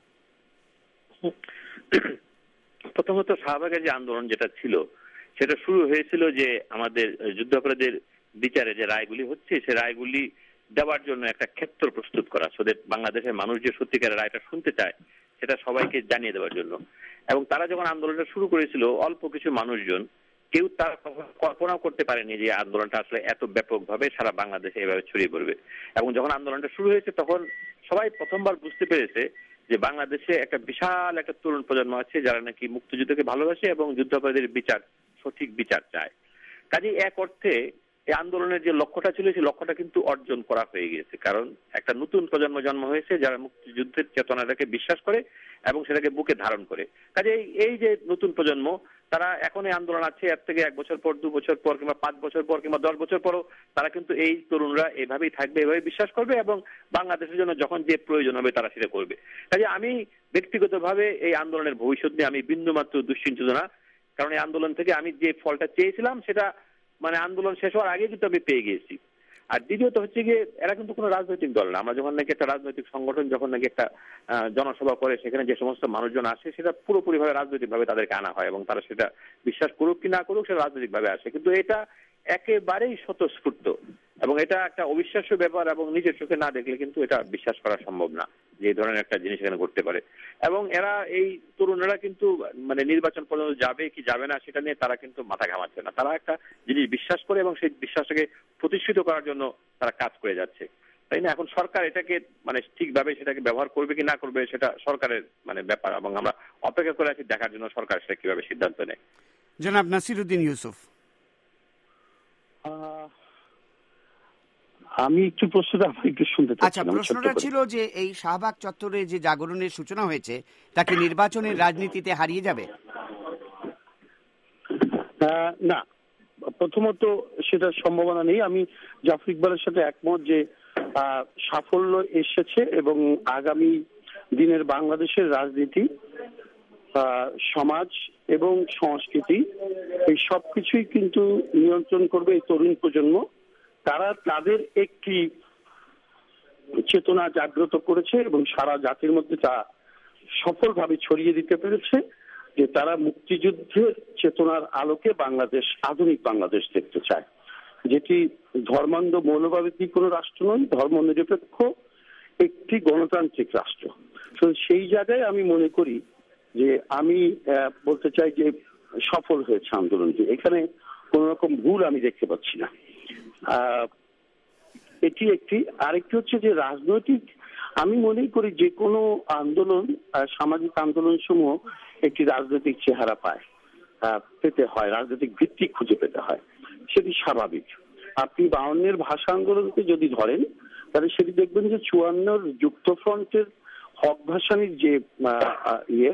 প্রথমত শাহবাগের যে আন্দোলন যেটা ছিল সেটা শুরু হয়েছিল যে আমাদের যুদ্ধাপরাধের বিচারে যে রায়গুলি হচ্ছে সে রায়গুলি দেওয়ার জন্য একটা ক্ষেত্র প্রস্তুত করা, সোদের বাংলাদেশের মানুষ যে সত্যিকারের রায়টা শুনতে চায় সেটা সবাইকে জানিয়ে দেওয়ার জন্য। এবং তারা যখন আন্দোলনটা শুরু করেছিল অল্প কিছু মানুষজন, কেউ তার কল্পনাও করতে পারেনি যে আন্দোলনটা আসলে এত ব্যাপকভাবে সারা বাংলাদেশে এভাবে ছড়িয়ে পড়বে। এবং যখন আন্দোলনটা শুরু হয়েছে তখন সবাই প্রথমবার বুঝতে পেরেছে যে বাংলাদেশে একটা বিশাল একটা তরুণ প্রজন্ম আছে যারা নাকি মুক্তিযুদ্ধকে ভালোবাসে এবং যুদ্ধাপরাধীর বিচার, সঠিক বিচার চায়। কাজেই এক অর্থে এই আন্দোলনের যে লক্ষ্যটা ছিল সেই লক্ষ্যটা কিন্তু অর্জন করা হয়ে গিয়েছে, কারণ একটা নতুন প্রজন্ম জন্ম হয়েছে যারা মুক্তিযুদ্ধের চেতনাটাকে বিশ্বাস করে এবং সেটাকে বুকে ধারণ করে। কাজে এই যে নতুন প্রজন্ম তারা এখন এই আন্দোলন আছে, এর থেকে এক বছর পর, দু বছর পর কিংবা পাঁচ বছর পর কিংবা দশ বছর পরও তারা কিন্তু এই তরুণরা এভাবেই থাকবে, এভাবে বিশ্বাস করবে এবং বাংলাদেশের জন্য যখন যে প্রয়োজন হবে তারা সেটা করবে। কাজে আমি ব্যক্তিগতভাবে এই আন্দোলনের ভবিষ্যৎ নিয়ে আমি বিন্দুমাত্র দুশ্চিন্তিত না, কারণ এই আন্দোলন থেকে আমি যে ফলটা চেয়েছিলাম সেটা মানে আন্দোলন শেষ হওয়ার আগে কিন্তু আমি পেয়ে গিয়েছি। আর দ্বিতীয়ত হচ্ছে গিয়ে এরা কিন্তু কোনো রাজনৈতিক দল না। আমরা যখন নাকি একটা রাজনৈতিক সংগঠন যখন নাকি একটা জনসভা করে সেখানে যে সমস্ত মানুষজন আসে সেটা পুরোপুরি ভাবে রাজনৈতিক ভাবে তাদেরকে আনা হয় এবং তারা সেটা বিশ্বাস করুক কি না করুক সেটা রাজনৈতিক ভাবে আসে, কিন্তু এটা একেবারেই স্বতঃস্ফূর্ত এবং এটা একটা অবিশ্বাস্য ব্যাপার এবং নিজের চোখে না দেখলে কিন্তু এটা বিশ্বাস করা সম্ভব না যে এই ধরনের একটা জিনিস এখানে ঘটতে পারে। এবং এরা এই তরুণেরা কিন্তু মানে নির্বাচন পর্যন্ত যাবে কি যাবে না সেটা নিয়ে তারা কিন্তু মাথা ঘামাচ্ছে না, তারা একটা জিনিস বিশ্বাস করে এবং সেই বিশ্বাসটাকে প্রতিষ্ঠিত করার জন্য তারা কাজ করে যাচ্ছে, তাই না? এখন সরকার এটাকে মানে ঠিকভাবে সেটাকে ব্যবহার করবে কি না করবে সেটা সরকারের মানে ব্যাপার এবং আমরা অপেক্ষা করে আছি দেখার জন্য সরকার সেটা কিভাবে সিদ্ধান্ত নেয়। জনাব নাসিরউদ্দিন ইউসুফ। আমি একটু প্রশ্নটা একটু শুনতে চাই। আচ্ছা, প্রশ্নটা ছিল যে এই শাহবাগ চত্বরে যে জাগরণের সূচনা হয়েছে তাকে নির্বাচনের রাজনীতিতে হারিয়ে যাবে? না, প্রথমত সেটার সম্ভাবনা নেই। আমি জাফর ইকবালের সাথে একমত যে সাফল্য এসেছে এবং আগামী দিনের বাংলাদেশের রাজনীতি, সমাজ এবং সংস্কৃতি এই সবকিছুই কিন্তু নিয়ন্ত্রণ করবে এই তরুণ প্রজন্ম। তারা তাদের একটি চেতনা জাগ্রত করেছে এবং সারা জাতির মধ্যে তা সফলভাবে ছড়িয়ে দিতে পেরেছে যে তারা মুক্তিযুদ্ধের চেতনার আলোকে বাংলাদেশ, আধুনিক বাংলাদেশ দেখতে চায়, যেটি ধর্মান্ধ মৌলবাদী কোনো রাষ্ট্র নয়, ধর্মনিরপেক্ষ একটি গণতান্ত্রিক রাষ্ট্র। তো সেই জায়গায় আমি মনে করি যে আমি বলতে চাই যে সফল হয়েছে আন্দোলনটি, এখানে কোন রকম ভুল আমি দেখতে পাচ্ছি না। এটি একটি। আরেকটি হচ্ছে যে রাজনৈতিক, আমি মনে করি যে কোনো আন্দোলন, সামাজিক আন্দোলন সমূহ একটি রাজনৈতিক চেহারা পায়, পেতে হয়, রাজনৈতিক ভিত্তি খুঁজে পেতে হয়, সেটি স্বাভাবিক। আপনি বাউন্নের ভাষা আন্দোলনকে যদি ধরেন তাহলে সেটি দেখবেন যে চুয়ান্নর যুক্তফ্রন্টের হক ভাসানির যে ইয়ে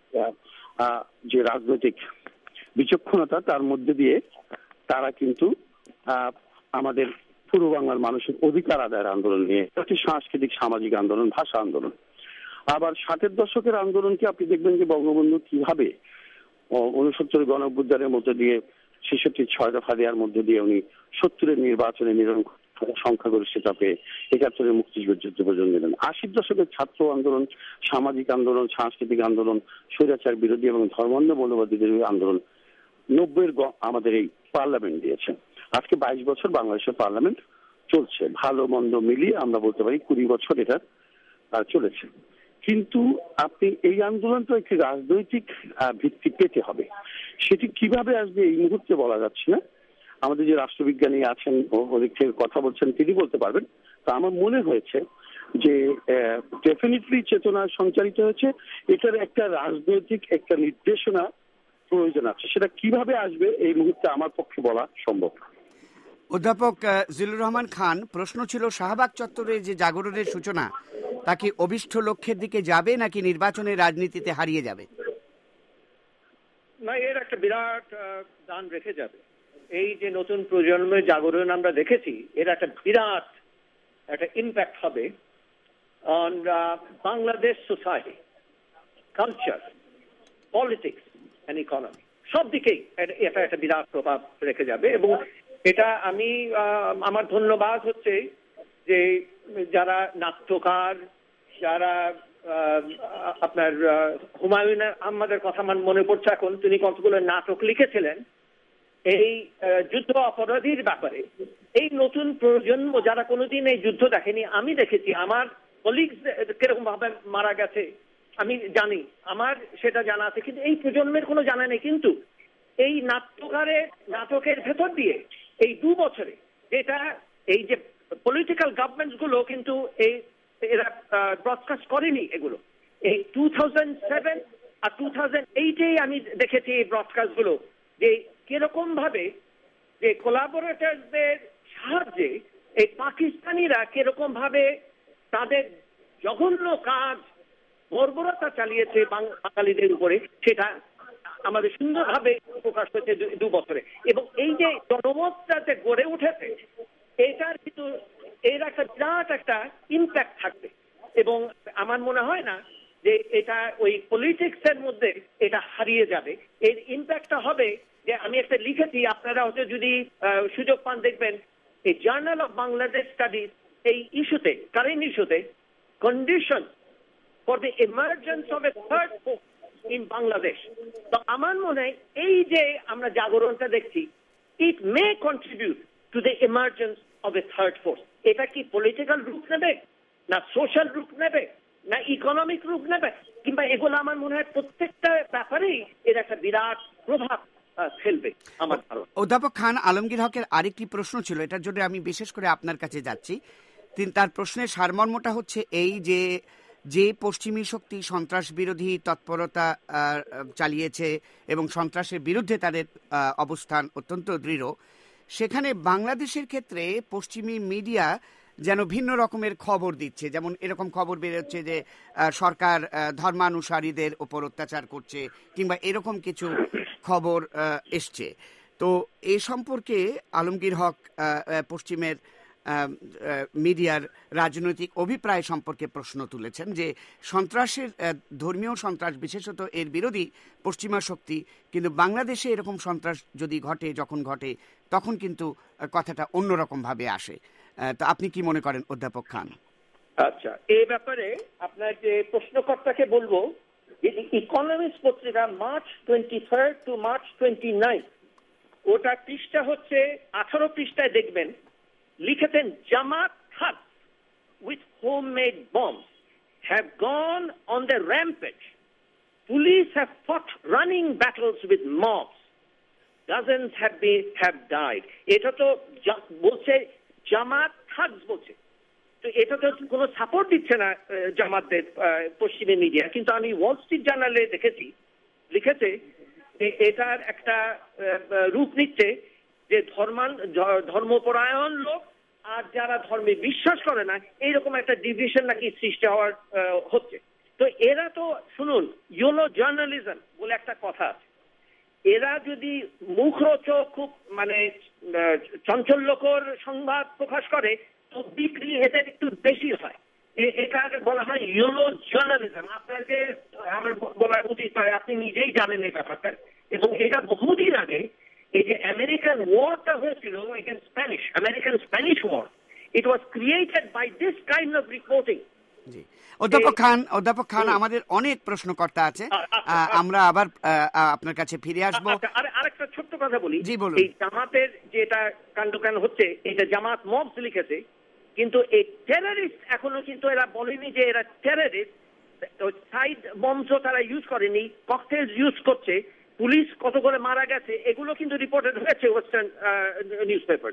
যে রাজনৈতিক বিচক্ষণতা, তার মধ্যে দিয়ে তারা কিন্তু আমাদের পূর্ব বাংলার মানুষের অধিকার আদায়ের আন্দোলন নিয়ে একটি সাংস্কৃতিক সামাজিক আন্দোলন, ভাষা আন্দোলন। আবার ষাটের দশকের আন্দোলনকে আপনি দেখবেন যে বঙ্গবন্ধু কিভাবে উনসত্তরের গণ অভ্যুত্থানের মধ্যে দিয়ে ছেষট্টির ছয় দফা দেওয়ার মধ্যে দিয়ে উনি সত্তরের নির্বাচনে নিরঙ্কুশ সংখ্যাগরিষ্ঠতা পেয়ে একাত্তরের মুক্তিযুদ্ধ পর্যন্ত নিলেন। আশির দশকের ছাত্র আন্দোলন, সামাজিক আন্দোলন, সাংস্কৃতিক আন্দোলন, স্বৈরাচার বিরোধী এবং ধর্মান্ধ মৌলবাদীদের আন্দোলন নব্বইয়ের আমাদের এই পার্লামেন্ট দিয়েছে। আজকে বাইশ বছর বাংলাদেশের পার্লামেন্ট চলছে, ভালো মন্দ মিলিয়ে আমরা বলতে পারি কুড়ি বছর এটা চলেছে। কিন্তু আপনি এই আন্দোলন তো একটি রাজনৈতিক ভিত্তি পেতে হবে, সেটি কিভাবে আসবে এই মুহূর্তে বলা যাচ্ছে না। আমাদের যে রাষ্ট্রবিজ্ঞানী আছেন ওদিক থেকে কথা বলছেন, তিনি বলতে পারবেন। তা আমার মনে হয়েছে যে ডেফিনেটলি চেতনা সঞ্চারিত হয়েছে, এটার একটা রাজনৈতিক একটা নির্দেশনা প্রয়োজন আছে। সেটা কিভাবে আসবে এই মুহূর্তে আমার পক্ষে বলা সম্ভব। অধ্যাপক জিল্লুর রহমান খান, প্রশ্ন ছিল শাহবাগ চত্বরে যে জাগরণের সূচনা, তা কি অভিষ্ট লক্ষ্যের দিকে যাবে নাকি নির্বাচনের রাজনীতিতে হারিয়ে যাবে? না, এর একটা বিরাট দান রেখে যাবে। এই যে নতুন প্রজন্মের জাগরণ আমরা দেখেছি, এর একটা বিরাট একটা ইম্প্যাক্ট হবে on Bangladesh society, culture, politics and economy, সব দিকেই এটা একটা বিরাট প্রভাব রেখে যাবে। এবং এটা আমি আমার ধন্যবাদ হচ্ছে যে যারা নাট্যকার, যারা আপনার হুমায়ুন আহমদের কথা আমার মনে পড়ছে এখন, তিনি কতগুলো নাটক লিখেছিলেন এই যুদ্ধ অপরাধীর ব্যাপারে। এই নতুন প্রজন্ম যারা কোনোদিন এই যুদ্ধ দেখেনি, আমি দেখেছি আমার কলিগস কিরকম ভাবে মারা গেছে আমি জানি, আমার সেটা জানা আছে, কিন্তু এই প্রজন্মের কোনো জানা নেই। কিন্তু এই নাট্যকারের নাটকের ভেতর দিয়ে এই দু বছরে যেটা এই যে পলিটিক্যাল গভর্নমেন্টস গুলো কিন্তু এই এরা ব্রডকাস্ট করেনি এগুলো, এই টু থাউজেন্ড সেভেন আর টু থাউজেন্ড এইটেই আমি দেখেছি এই ব্রডকাস্ট গুলো, যে কিরকম ভাবে যে কোলাবোরেটরদের সাহায্যে এই পাকিস্তানিরা কিরকম ভাবে তাদের জঘন্য কাজ, বর্বরতা চালিয়েছে বাঙালিদের উপরে, সেটা আমাদের সুন্দরভাবে প্রকাশ হয়েছে দু বছরে। এবং এই যে জনমতটা যে গড়ে উঠেছে, এটার কিন্তু এর একটা বিরাট একটা ইম্প্যাক্ট থাকবে। এবং আমার মনে হয় না যে এটা ওই পলিটিক্স এর মধ্যে এটা হারিয়ে যাবে। এর ইম্প্যাক্টটা হবে যে আমি একটা লিখেছি, আপনারা হয়তো যদি সুযোগ পান দেখবেন, এই জার্নাল অফ বাংলাদেশ স্টাডিজ এই ইস্যুতে, কারেন্ট ইস্যুতে, condition for the emergence of a third force in Bangladesh. তো আমার মনে হয় এই যে আমরা জাগরণটা দেখছি, it may contribute to the emergence of a third force. এটা কি পলিটিক্যাল রূপ নেবে, না সোশ্যাল রূপ নেবে, না ইকোনমিক রূপ নেবে, কিংবা এগুলো আমার মনে হয় প্রত্যেকটা ব্যাপারেই এর একটা বিরাট প্রভাব ফেলবে আমার ধারণা। অধ্যাপক খান আলমগীর হকের আরেকটি প্রশ্ন ছিল, এটার জন্য আমি বিশেষ করে আপনার কাছে যাচ্ছি। তার প্রশ্নের সারমর্মটা হচ্ছে এই যে যে পশ্চিমী শক্তি সন্ত্রাস বিরোধী তৎপরতা চালিয়েছে এবং সন্ত্রাসের বিরুদ্ধে তাদের অবস্থান অত্যন্ত দৃঢ়, সেখানে বাংলাদেশের ক্ষেত্রে পশ্চিমী মিডিয়া যেন ভিন্ন রকমের খবর দিচ্ছে। যেমন এরকম খবর বেরোচ্ছে যে সরকার ধর্মানুসারীদের ওপর অত্যাচার করছে, কিংবা এরকম কিছু খবর এসছে। তো এ সম্পর্কে আলমগীর হক পশ্চিমের মিডিয়ার রাজনৈতিক অভিপ্রায় সম্পর্কে প্রশ্ন তুলেছেন যে সন্ত্রাসের, ধর্মীয় সন্ত্রাস বিশেষত এর বিরোধী পশ্চিমা শক্তি, কিন্তু বাংলাদেশে এরকম সন্ত্রাস যদি ঘটে, যখন ঘটে তখন কিন্তু কথাটা অন্যরকম ভাবে আসে। তো আপনি কি মনে করেন অধ্যাপক খান? আচ্ছা, এই ব্যাপারে আপনার যে প্রশ্নকর্তাকে বলবো, ইকোনমিক্স পত্রিকা March twenty third to March twenty nine, ওটা পৃষ্ঠা হচ্ছে আঠারো পৃষ্ঠায় দেখবেন লিখেছেন, জামাত thugs with homemade bombs have gone on the rampage. Police have fought running battles with mobs. Dozens have been have died. এটা তো বলছে জামাত থাকস বলছে। তো এটা তো কোনো সাপোর্ট দিচ্ছে না জামাতদের পশ্চিমী মিডিয়া, কিন্তু আমি ওয়াল স্ট্রিট জার্নালে দেখেছি লিখেছে যে এটার একটা রূপ নিচ্ছে যে ধর্মান ধর্মপরায়ণ লোক আর যারা ধর্মে বিশ্বাস করে না এইরকম একটা ডিভিশন নাকি সৃষ্টি হওয়ার হচ্ছে। তো এরা তো শুনুন, ইয়োলো জার্নালিজম বলে একটা কথা আছে, এরা যদি মুখরোচক খুব মানে চাঞ্চল্যকর সংবাদ প্রকাশ করে তো বিক্রি এদের একটু বেশি হয়, এটাকে বলা হয় ইয়োলো জার্নালিজম। আপনাকে আমার বলা উচিত হয়, আপনি নিজেই জানেন এই ব্যাপারটা। এবং এটা বহুদিন আগে এই যে আমেরিকান ওয়ারটা হয়েছিল against Spanish, American Spanish war, it was created by this kind of reporting. অধ্যাপক খান, অধ্যাপক খান, আমাদের অনেক প্রশ্নকর্তা আছে, আমরা আবার আপনার কাছে ফিরে আসবো। আরেকটা ছোট্ট কথা বলি, জি বলুন। এই জামাতের যেটা কাণ্ডজ্ঞান হচ্ছে এটা জামাত মবস লিখেছে, কিন্তু এই টেররিস্ট এখনো কিন্তু এরা বলেনি যে এরা টেররিস্ট। সাইড বম্ব তারা ইউজ করেনি, ককটেলস ইউজ করছে, পুলিশ কত করে মারা গেছে এগুলো কিন্তু রিপোর্টেড হয়েছে ওয়েস্টার্ন নিউজ পেপার।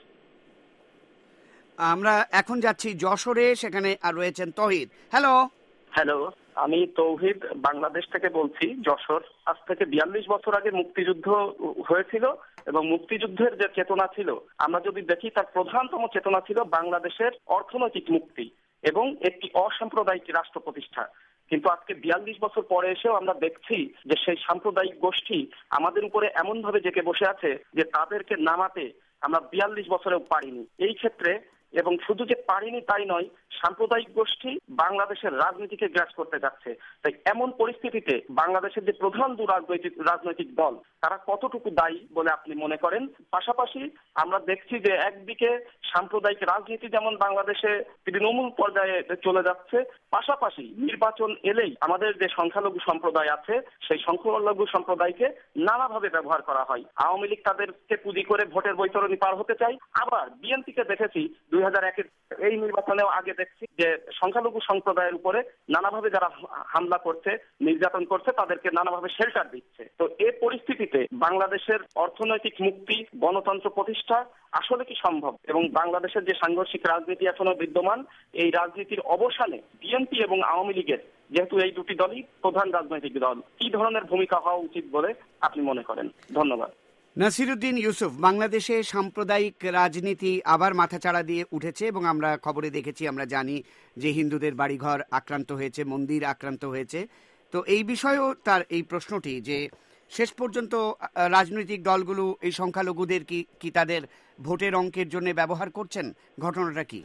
আমরা এখন যাচ্ছি যশোরে, সেখানে আর রয়েছেন তৌহিদ। হ্যালো হ্যালো আমি তৌহিদ বাংলাদেশ থেকে বলছি, যশোর। আজ থেকে বিয়াল্লিশ বছর আগে মুক্তিযুদ্ধ হয়েছিল এবং মুক্তিযুদ্ধের যে চেতনা ছিল, আমরা যদি দেখি তার প্রধানতম চেতনা ছিল বাংলাদেশের অর্থনৈতিক মুক্তি এবং একটি অসাম্প্রদায়িক রাষ্ট্র প্রতিষ্ঠা। কিন্তু আজকে বিয়াল্লিশ বছর পরে এসেও আমরা দেখছি যে সেই সাম্প্রদায়িক গোষ্ঠী আমাদের উপরে এমন ভাবে জেঁকে বসে আছে যে তাদেরকে নামাতে আমরা বিয়াল্লিশ বছরেও পারিনি। এই ক্ষেত্রে এবং শুধু যে পারিনি তাই নয়, সাম্প্রদায়িক গোষ্ঠী বাংলাদেশের রাজনীতিকে গ্রাস করতে যাচ্ছে। তাই এমন পরিস্থিতিতে বাংলাদেশের যে প্রধান দু রাজনৈতিক রাজনৈতিক দল তারা কতটুকু দায়ী বলে আপনি মনে করেন? পাশাপাশি আমরা দেখছি যে একদিকে সাম্প্রদায়িক রাজনীতি যেমন বাংলাদেশে তৃণমূল পর্যায়ে চলে যাচ্ছে, পাশাপাশি নির্বাচন এলেই আমাদের যে সংখ্যালঘু সম্প্রদায় আছে সেই সংখ্যালঘু সম্প্রদায়কে নানাভাবে ব্যবহার করা হয়। আওয়ামী লীগ তাদেরকে পুঁজি করে ভোটের বৈতরণী পার হতে চায়, আবার বিএনপিকে দেখেছি দুই হাজার একের এই নির্বাচনেও আগে দেখছি যে সংখ্যালঘু সম্প্রদায়ের উপরে নানাভাবে যারা হামলা করছে, নির্যাতন করছে, তাদেরকে নানাভাবে শেল্টার দিচ্ছে। তো এই পরিস্থিতিতে বাংলাদেশের অর্থনৈতিক মুক্তি, গণতন্ত্র প্রতিষ্ঠা আসলে কি সম্ভব? এবং বাংলাদেশের যে সাংঘর্ষিক রাজনীতি এখনো বিদ্যমান, এই রাজনীতির অবসানে বিএনপি এবং আওয়ামী লীগের, যেহেতু এই দুটি দলই প্রধান রাজনৈতিক দল, কি ধরনের ভূমিকা হওয়া উচিত বলে আপনি মনে করেন? ধন্যবাদ। নাসিরউদ্দিন ইউসুফ, বাংলাদেশে সাম্প্রদায়িক রাজনীতি আবার মাথাচাড়া দিয়ে উঠেছে এবং আমরা খবরে দেখেছি, আমরা জানি যে হিন্দুদের বাড়িঘর আক্রান্ত হয়েছে, মন্দির আক্রান্ত হয়েছে। তো এই বিষয়েও তার এই প্রশ্নটি যে শেষ পর্যন্ত রাজনৈতিক দলগুলো এই সংখ্যালঘুদের কি কি তাদের ভোটের অঙ্কের জন্য ব্যবহার করছেন, ঘটনাটা কি?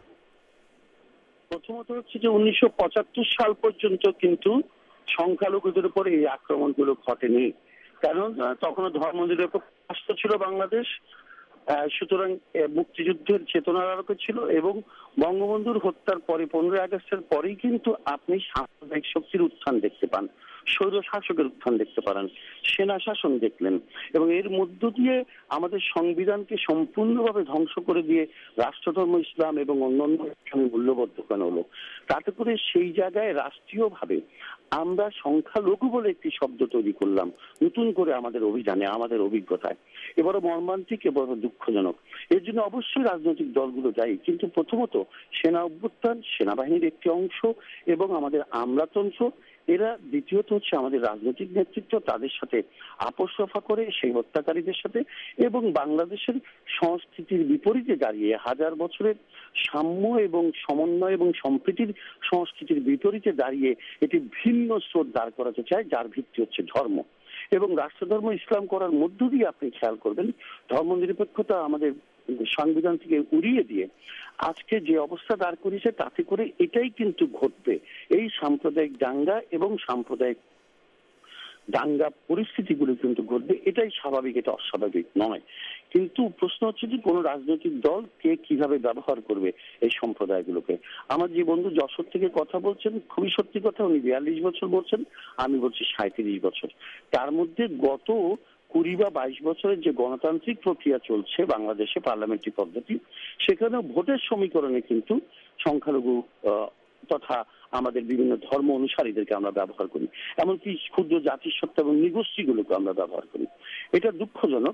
প্রথমত হচ্ছে যে উনিশশো পঁচাত্তর সাল পর্যন্ত কিন্তু সংখ্যালঘুদের উপরে এই আক্রমণগুলো ঘটেনি, কারণ তখনও ধর্মনিরপেক্ষ রাষ্ট্র ছিল বাংলাদেশ। সুতরাং মুক্তিযুদ্ধের চেতনার আলোকে ছিল এবং বঙ্গবন্ধুর হত্যার পরে পনেরোই আগস্টের পরেই কিন্তু আপনি সাম্প্রদায়িক শক্তির উত্থান দেখতে পান, স্বৈর শাসকের উত্থান দেখতে পারেন, সেনা শাসন দেখলেন এবং এর মধ্য দিয়ে আমাদের সংবিধানকে সম্পূর্ণভাবে ধ্বংস করে দিয়ে রাষ্ট্রধর্ম ইসলাম এবং অন্যান্য মূল্যবোধ ঢোকানো হলো। তাতে করে সেই জায়গায় রাষ্ট্রীয়ভাবে আমরা সংখ্যালঘু বলে একটি শব্দ তৈরি করলাম নতুন করে আমাদের অভিযানে, আমাদের অভিজ্ঞতায়। এবারও মর্মান্তিক, এবারও দুঃখজনক। এর জন্য অবশ্যই রাজনৈতিক দলগুলো দায়ী, কিন্তু প্রথমত সেনা অভ্যুত্থান, সেনাবাহিনীর একটি অংশ এবং আমাদের আমলাতন্ত্র, এরা দ্বিতীয়ত হচ্ছে আমাদের রাজনৈতিক নেতৃত্ব, তাদের সাথে আপোষ রফা করে সেই হত্যাকারীদের সাথে এবং বাংলাদেশের সংস্কৃতির বিপরীতে দাঁড়িয়ে হাজার বছরের সাম্য এবং সমন্বয় এবং সম্প্রীতির সংস্কৃতির বিপরীতে দাঁড়িয়ে এটি ভিন্ন স্রোত দাঁড় করাতে চায়, যার ভিত্তি হচ্ছে ধর্ম এবং রাষ্ট্রধর্ম ইসলাম করার মধ্য দিয়ে আপনি খেয়াল করবেন ধর্মনিরপেক্ষতা আমাদের সংবিধান থেকে উড়িয়ে দিয়ে আজকে যে অবস্থা দাঁড় করেছে, তাতে করে এটাই কিন্তু ঘটবে। এই সাম্প্রদায়িক দাঙ্গা এবং সাম্প্রদায়িক দাঙ্গা পরিস্থিতিগুলো কিন্তু ঘটবে, এটাই স্বাভাবিক, এটা অস্বাভাবিক নয়। কিন্তু প্রশ্ন হচ্ছে যে কোন রাজনৈতিক দল কে কিভাবে ব্যবহার করবে এই সম্প্রদায়গুলোকে। আমার যে বন্ধু যশোর থেকে কথা বলছেন, খুবই সত্যি কথা, উনি বিয়াল্লিশ বছর বলছেন, আমি বলছি সাঁইত্রিশ বছর। তার মধ্যে গত কুড়ি বা বাইশ বছরের যে গণতান্ত্রিক প্রক্রিয়া চলছে বাংলাদেশে, পার্লামেন্টারি পদ্ধতি, সেখানেও ভোটের সমীকরণে কিন্তু সংখ্যালঘু তথা আমাদের বিভিন্ন ধর্ম অনুসারীদেরকে আমরা ব্যবহার করি, এমনকি ক্ষুদ্র জাতিসত্তা এবং নিগোষ্ঠীগুলোকে আমরা ব্যবহার করি। এটা দুঃখজনক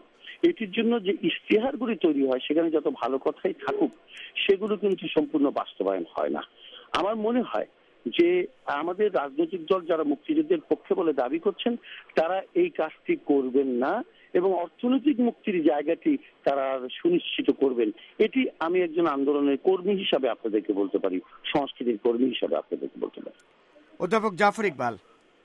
এটির জন্য যে ইশতেহারগুলি তৈরি হয় সেখানে যত ভালো কথাই থাকুক সেগুলো কিন্তু সম্পূর্ণ বাস্তবায়ন হয় না। আমার মনে হয় যে আমাদের রাজনৈতিক দল যারা মুক্তিযুদ্ধের পক্ষে বলে দাবি করছেন তারা এই কাজটি করবেন না এবং অর্থনৈতিক মুক্তির জায়গাটি তারা সুনিশ্চিত করবেন। এটি আমি একজন আন্দোলনের কর্মী হিসাবে আপনাদেরকে বলতে পারি, সংস্কৃতির কর্মী হিসাবে আপনাদেরকে বলতে পারি। অধ্যাপক জাফর ইকবাল,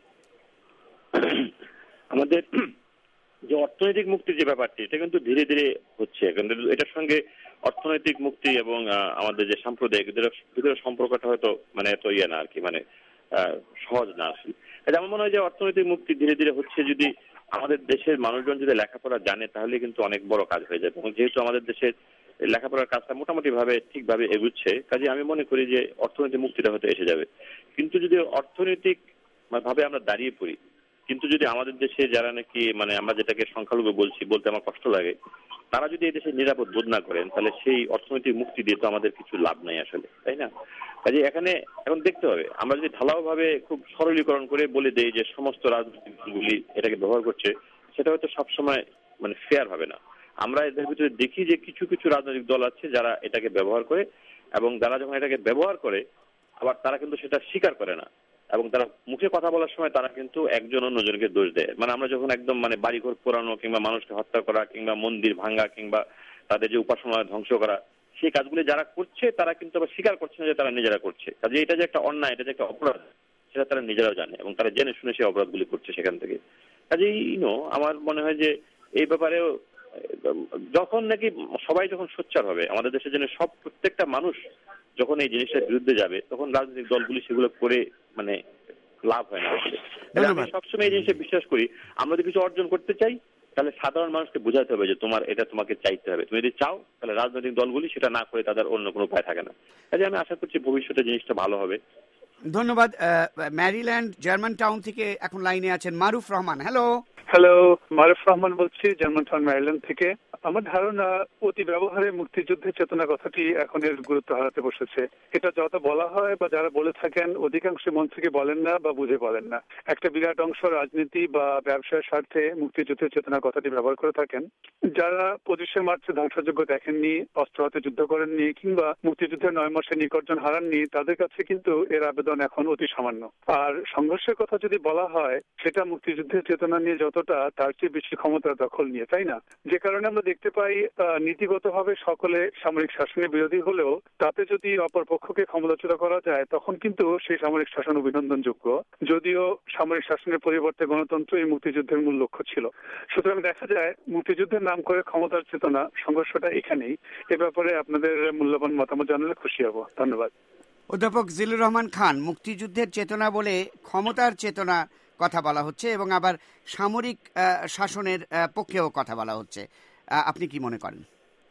আমাদের যে অর্থনৈতিক মুক্তির যে ব্যাপারটি এটা কিন্তু ধীরে ধীরে হচ্ছে, কিন্তু এটার সঙ্গে অর্থনৈতিক মুক্তি এবং আমাদের যে সাম্প্রদায়িক ভিতরে সম্পর্কটা হয়তো মানে এত ইয়ে না আর কি, মানে সহজ না আসলে। আমার মনে হয় যে অর্থনৈতিক মুক্তি ধীরে ধীরে হচ্ছে, যদি আমাদের দেশের মানুষজন যদি লেখাপড়া জানে তাহলে কিন্তু অনেক বড় কাজ হয়ে যাবে। এবং যেহেতু আমাদের দেশের লেখাপড়ার কাজটা মোটামুটি ভাবে ঠিকভাবে এগুচ্ছে, কাজে আমি মনে করি যে অর্থনৈতিক মুক্তিটা হয়তো এসে যাবে। কিন্তু যদি অর্থনৈতিক ভাবে আমরা দাঁড়িয়ে পড়ি, কিন্তু যদি আমাদের দেশে যারা নাকি মানে আমরা যেটাকে সংখ্যালঘু বলছি, বলতে আমার কষ্ট লাগে, তারা যদি এই দেশে নিরাপদ বোধ না করেন তাহলে সেই অর্থনৈতিক মুক্তি দিয়ে তো আমাদের কিছু লাভ নাই আসলে, তাই না? কাজে এখানে এখন দেখতে হবে, আমরা যদি ঢালাও ভাবে খুব সরলীকরণ করে বলে দেই যে সমস্ত রাজনৈতিক দলগুলি এটাকে ব্যবহার করছে, সেটা হয়তো সবসময় মানে ফেয়ার হবে না। আমরা এদের ভিতরে দেখি যে কিছু কিছু রাজনৈতিক দল আছে যারা এটাকে ব্যবহার করে, এবং যারা যখন এটাকে ব্যবহার করে আবার তারা কিন্তু সেটা স্বীকার করে না, এবং তারা মুখে কথা বলার সময় তারা কিন্তু একজন অন্যজনকে দোষ দেয়। মানে আমরা যখন একদম মানে বাড়িঘর পোড়ানো কিংবা মানুষকে হত্যা করা কিংবা মন্দির ভাঙা কিংবা তাদের যে উপাসনালয় ধ্বংস করা, সেই কাজগুলি যারা করছে তারা কিন্তু আবার স্বীকার করছে না যে তারা নিজেরা করছে। কাজে এটা যে একটা অন্যায়, এটা যে একটা অপরাধ, সেটা তারা নিজেরাও জানে এবং তারা জেনে শুনে সেই অপরাধগুলি করছে সেখান থেকে। কাজে ইনো আমার মনে হয় যে এই ব্যাপারেও যখন নাকি সবাই যখন সোচ্চার হবে, আমাদের দেশের জন্য সব প্রত্যেকটা মানুষ যখন এই জিনিসটার বিরুদ্ধে যাবে, তখন রাজনৈতিক দলগুলি সেগুলো করে মানে লাভ হয় না। আমি সবসময় এই জিনিসে বিশ্বাস করি, আমরা যদি কিছু অর্জন করতে চাই তাহলে সাধারণ মানুষকে বোঝাতে হবে যে তোমার এটা তোমাকে চাইতে হবে। তুমি যদি চাও তাহলে রাজনৈতিক দলগুলি সেটা না করে তাদের অন্য কোনো উপায় থাকে না। কাজে আমি আশা করছি ভবিষ্যতে জিনিসটা ভালো হবে। ধন্যবাদ। ম্যারিল্যান্ড জার্মান টাউন থেকে এখন লাইনে আছেন মারুফ রহমান। হ্যালো। হ্যালো, মারুফ রহমান বলছি জার্মান টাউন ম্যারিল্যান্ড থেকে। আমার ধারণা অতি ব্যবহারে মুক্তিযুদ্ধের চেতনা কথাটি এখন এর গুরুত্ব হারাতে বসেছে। এটা যত বলা হয় বা যারা বলে থাকেন অধিকাংশ মন থেকে বলেন না বা বুঝে বলেন না। একটা বিরাট অংশ রাজনীতি বা ব্যবসার স্বার্থে মুক্তিযুদ্ধের চেতনা কথাটি ব্যবহার করে থাকেন। যারা পঁচিশে মার্চে ধ্বংসযজ্ঞ দেখেননি, অস্ত্র হাতে যুদ্ধ করেননি কিংবা মুক্তিযুদ্ধের নয় মাসে নিকটজন হারাননি, তাদের কাছে কিন্তু এর আবেদন এখন অতি সামান্য। আর সংঘর্ষের কথা যদি বলা হয় সেটা মুক্তিযুদ্ধের চেতনা নিয়ে যতটা, তার চেয়ে বেশি ক্ষমতার দখল নিয়ে, তাই না? যে কারণে আমরা দেখতে পাই নীতিগতভাবে সকলে সামরিক শাসনের বিরোধী হলেও তাতে যদি অপর পক্ষকে ক্ষমতাচ্যুত করা যায় তখন কিন্তু সেই সামরিক শাসন অভিনন্দনযোগ্য, যদিও সামরিক শাসনের পরিবর্তে গণতন্ত্র এই মুক্তিযুদ্ধের মূল লক্ষ্য ছিল। সুতরাং দেখা যায় মুক্তিযুদ্ধের নাম করে ক্ষমতার চেতনা, সংঘর্ষটা এখানেই। এ ব্যাপারে আপনাদের মূল্যবান মতামত জানালে খুশি হব। ধন্যবাদ। অধ্যাপক জিল্লুর রহমান খান, মুক্তিযুদ্ধের চেতনা বলে ক্ষমতার চেতনা কথা বলা হচ্ছে এবং আবার সামরিক শাসনের পক্ষেও কথা বলা হচ্ছে, আপনি কি মনে করেন?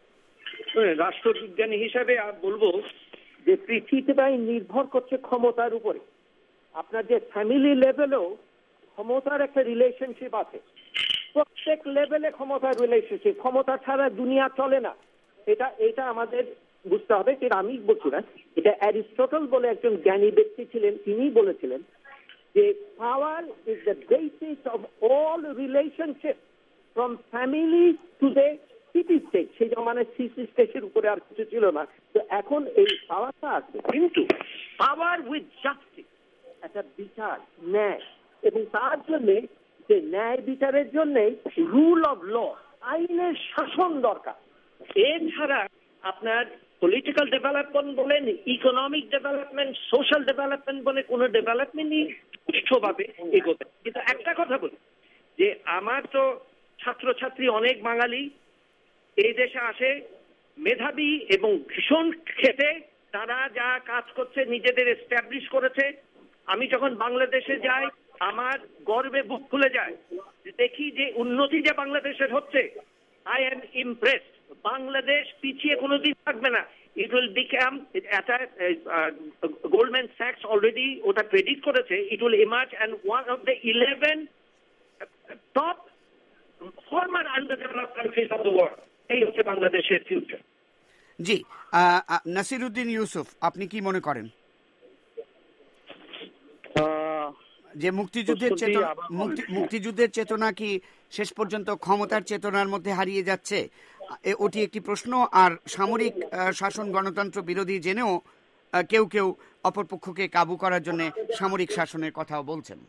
রাষ্ট্রবিজ্ঞানী হিসাবে বলবো যে পৃথিবীটাই নির্ভর করছে ক্ষমতার উপরে। আপনার যে ফ্যামিলি লেভেলেও ক্ষমতার একটা রিলেশনশিপ আছে, প্রত্যেক লেভেলে ক্ষমতার রিলেশনশিপ। ক্ষমতা ছাড়া দুনিয়া চলে না, এটা এটা আমাদের বুঝতে হবে। সেটা আমি বলছি না, এটা অ্যারিস্টটল বলে একজন জ্ঞানী ব্যক্তি ছিলেন, তিনি বলেছিলেন যে power is the basis of all relationship from family to the city state. সেই জমানে সিটি স্টেটের উপরে আর কিছু ছিল না, তো এখন এই পাওয়ারটা আছে। কিন্তু পাওয়ার উইথ জাস্টিস, একটা বিচার, ন্যায়, এবং তার জন্য যে ন্যায় বিচারের জন্য রুল অফ ল, আইনের শাসন দরকার। এছাড়া আপনার পলিটিক্যাল ডেভেলপমেন্ট বলেন, ইকোনমিক ডেভেলপমেন্ট, সোশ্যাল ডেভেলপমেন্ট বলে কোনো ডেভেলপমেন্টই সুষ্ঠুভাবে এগোতে। কিন্তু একটা কথা বলি যে আমার তো ছাত্রছাত্রী অনেক বাঙালি এই দেশে আসে, মেধাবী এবং ভীষণ খেটে তারা যা কাজ করছে নিজেদের এস্টাবলিশ করেছে। আমি যখন বাংলাদেশে যাই আমার গর্বে বুক খুলে যায়, দেখি যে উন্নতি যে বাংলাদেশের হচ্ছে। I am impressed. বাংলাদেশ পিছিয়ে কোনোদিন থাকবে না। ইট উইল বিকাম, গোল্ডম্যান স্যাক্স অলরেডি ওটা প্রেডিক্ট করেছে, it will emerge and one of the eleven top former underdeveloped countries of the world. এই হচ্ছে বাংলাদেশের ফিউচার। জি, নাসিরউদ্দিন ইউসুফ, আপনি কি মনে করেন? যে মুক্তিযুদ্ধের চেতনা মুক্তিযুদ্ধের চেতনা কি শেষ পর্যন্ত ক্ষমতার চেতনার মধ্যে হারিয়ে যাচ্ছে, ওটি একটি প্রশ্ন। আর সামরিক শাসন গণতন্ত্র বিরোধী জেনেও কেউ কেউ অপরপক্ষকে কাবু করার জন্য সামরিক শাসনের কথাও বলছেন।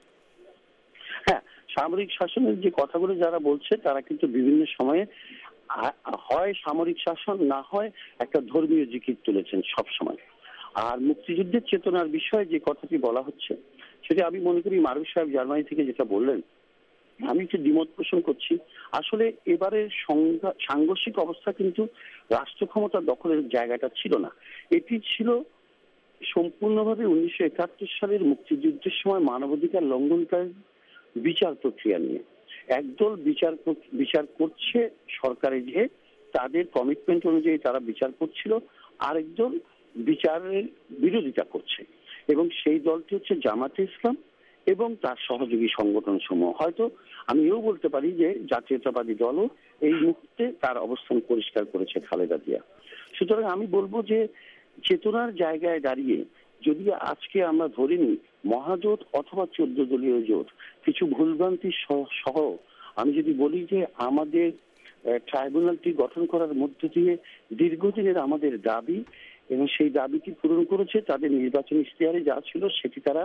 হ্যাঁ, সামরিক শাসনের যে কথাগুলো যারা বলছে তারা কিন্তু বিভিন্ন সময়ে হয় সামরিক শাসন, না হয় একটা ধর্মীয় জিকির তুলেছেন সব সময়। আর মুক্তিযুদ্ধের চেতনার বিষয়ে যে কথাটি বলা হচ্ছে সেটা আমি মনে করি মারুফ সাহেব জার্মানি থেকে যেটা বললেন, আমি একটু দ্বিমত পোষণ করছি। আসলে এবারে সাংঘর্ষিক অবস্থা কিন্তু রাষ্ট্র ক্ষমতা দখলের জায়গাটা ছিল না, এটি ছিল সম্পূর্ণভাবে উনিশশো একাত্তর সালের মুক্তিযুদ্ধের সময় মানবাধিকার লঙ্ঘনকারী বিচার প্রক্রিয়া নিয়ে। একদল বিচার বিচার করছে সরকারে, যে তাদের কমিটমেন্ট অনুযায়ী তারা বিচার করছিল, আরেকদল বিচারের বিরোধিতা করছে, এবং সেই দলটি হচ্ছে জামাতে ইসলাম এবং তার সহযোগী সংগঠন সমূহ। হয়তো আমি এও বলতে পারি যে জাতীয়তাবাদী দলও এই মুহূর্তে তার অবস্থান পরিষ্কার করেছে খালেদা জিয়া। সুতরাং আমি বলবো যে চেতনার জায়গায় দাঁড়িয়ে যদি আজকে আমরা ধরে নিই মহাজোট অথবা চোদ্দ দলীয় জোট কিছু ভুলভ্রান্তি সহ, আমি যদি বলি যে আমাদের ট্রাইব্যুনালটি গঠন করার মধ্য দিয়ে দীর্ঘদিনের আমাদের দাবি এবং সেই দাবিটি পূরণ করেছে, তাদের নির্বাচনী ইশতেহারে যা ছিল সেটি তারা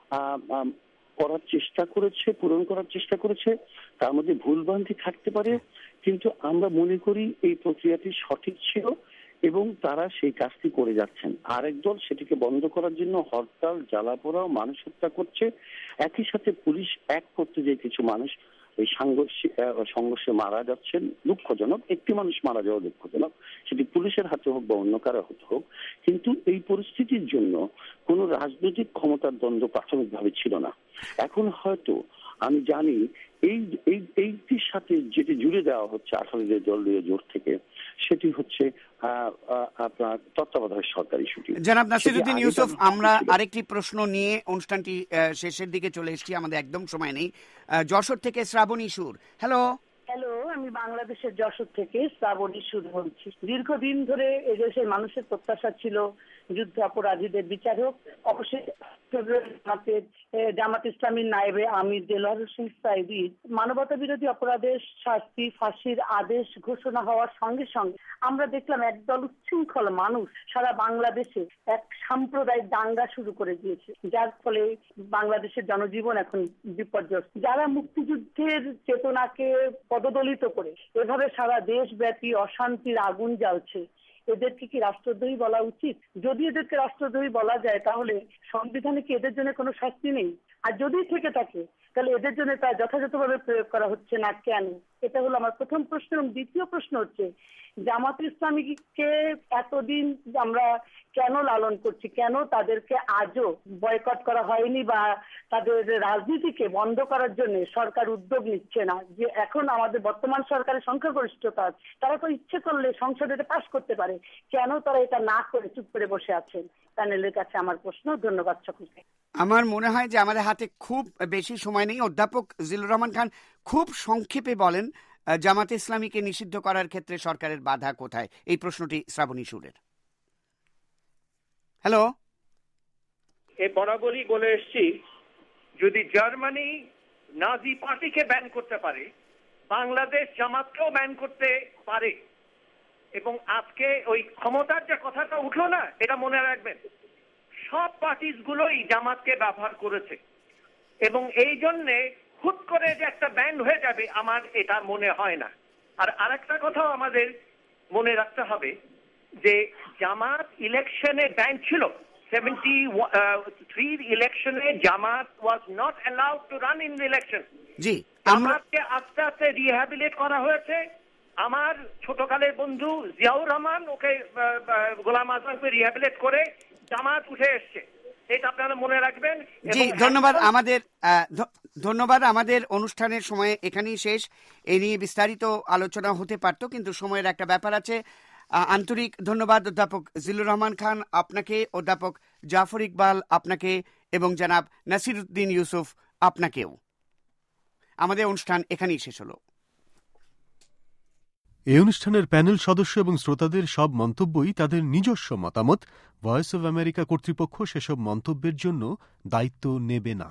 করার চেষ্টা করেছে, পূরণ করার চেষ্টা করেছে। তার মধ্যে ভুলভ্রান্তি থাকতে পারে, কিন্তু আমরা মনে করি এই প্রক্রিয়াটি সঠিক ছিল এবং তারা সেই কাজটি করে যাচ্ছেন। আরেক দল সেটিকে বন্ধ করার জন্য হরতাল, জ্বালাপোড়া, মানুষ হত্যা করছে। একই সাথে পুলিশ এক করতে যে কিছু মানুষ এই সংঘর্ষে সংঘর্ষে মারা যাচ্ছেন, দুঃখজনক। একটি মানুষ মারা যাওয়া দুঃখজনক, সেটি পুলিশের হাতে হোক বা অন্য কারো হাতে হোক। কিন্তু এই পরিস্থিতির জন্য কোনো রাজনৈতিক ক্ষমতার দ্বন্দ্ব প্রাথমিকভাবে ছিল না। এখন হয়তো আমি জানি এই এইটির সাথে যেটি জুড়ে দেওয়া হচ্ছে আঠারো দলীয় জোট থেকে, সেটি হচ্ছে আপনার তত্ত্বাবধায়ক সরকারি ছুটি। জনাব নাসিরউদ্দিন ইউসুফ, আমরা আরেকটি প্রশ্ন নিয়ে অনুষ্ঠানটি শেষের দিকে চলে এসেছি, আমাদের একদম সময় নেই। যশোর থেকে শ্রাবণী সুর। হ্যালো হ্যালো আমি বাংলাদেশের যশোর থেকে শ্রাবণী সুর বলছি। দীর্ঘদিন ধরে এদেশের মানুষের প্রত্যাশা ছিল যুদ্ধ অপরাধীদের বিচার হোক। অবশ্যই জামাত ইসলামীর নায়েবে আমির দেলোয়ার হোসেন সাঈদীর মানবতা বিরোধী অপরাধের শাস্তি ফাঁসির আদেশ ঘোষণা হওয়ার সঙ্গে সঙ্গে আমরা দেখলাম একদল উচ্ছৃঙ্খল মানুষ সারা বাংলাদেশে এক সাম্প্রদায়িক দাঙ্গা শুরু করে দিয়েছে, যার ফলে বাংলাদেশের জনজীবন এখন বিপর্যস্ত। যারা মুক্তিযুদ্ধের চেতনাকে পদদলিত করে এভাবে সারা দেশব্যাপী অশান্তির আগুন জ্বালছে, এদেরকে কি রাষ্ট্রদ্রোহী বলা উচিত? যদি এদেরকে রাষ্ট্রদ্রোহী বলা যায় তাহলে সংবিধানে কি এদের জন্য কোনো শাস্তি নেই? আর যদি থেকে থাকে তাহলে এদের জন্য তা যথাযথভাবে প্রয়োগ করা হচ্ছে না কেন? এটা হলো আমার প্রথম প্রশ্ন। এবং দ্বিতীয় প্রশ্ন হচ্ছে জামাত ইসলামীকে এতদিন আমরা কেন লালন করছি, কেন তাদেরকে আজও বয়কট করা হয়নি বা তাদের রাজনীতিকে বন্ধ করার জন্য সরকার উদ্যোগ নিচ্ছে না? যে এখন আমাদের বর্তমান সরকারের সংখ্যাগরিষ্ঠতা, তারা তো ইচ্ছে করলে সংসদে এটা পাশ করতে পারে, কেন তারা এটা না করে চুপ করে বসে আছেন? প্যানেলের কাছে আমার প্রশ্ন। ধন্যবাদ সকলকে। আমার মনে হয় যে আমাদের হাতে খুব বেশি সময় নেই। অধ্যাপক জিল্লুর রহমান খান খুব সংক্ষেপে বলেন জামাতে ইসলামীকে নিষিদ্ধ করার ক্ষেত্রে সরকারের বাধা কোথায়? এই প্রশ্নটি শ্রাবণী সুরের। হ্যালো, এই বরাবরই বলে এসছি, যদি জার্মানি নাজি পার্টিকে ব্যান করতে পারে, বাংলাদেশ জামাতকেও ব্যান করতে পারে। এবং আজকে ওই ক্ষমতার যে কথাটা উঠলো না, এটা মনে রাখবেন, সব পার্টিস গুলোই জামাতকে ব্যবহার করেছে এবং এই জন্যে হুট করে যে একটা ব্যান্ড হয়ে যাবে আমার এটা মনে হয় না। আর আরেকটা কথাও আমাদের মনে রাখতে হবে যে জামাত ইলেকশনে ব্যান্ড ছিল। সেভেন্টি থ্রি ইলেকশনে Jamaat was not allowed to run in election. জি, জামাতকে আস্তে আস্তে রিহ্যাবিলিট করা হয়েছে। আমার ছোটকালের বন্ধু জিয়াউর রহমান, ওকে গোলাম আজমকে রিহ্যাবিলিট করে জামাত উঠে এসছে, এটা আপনারা মনে রাখবেন। জি, ধন্যবাদ। আমাদের ধন্যবাদ। আমাদের অনুষ্ঠানের সময় এখানেই শেষ। এই নিয়ে বিস্তারিত আলোচনা হতে পারত, কিন্তু সময়ের একটা ব্যাপার আছে। আন্তরিক ধন্যবাদ অধ্যাপক জিল্লুর রহমান খান আপনাকে, অধ্যাপক জাফর ইকবাল আপনাকে, এবং জনাব নাসিরউদ্দিন ইউসুফ আপনাকেও। আমাদের অনুষ্ঠান এখানেই শেষ হলো। এই অনুষ্ঠানের প্যানেল সদস্য এবং শ্রোতাদের সব মন্তব্যই তাদের নিজস্ব মতামত। ভয়েস অব আমেরিকা কর্তৃপক্ষ সেসব মন্তব্যের জন্য দায়িত্ব নেবে না।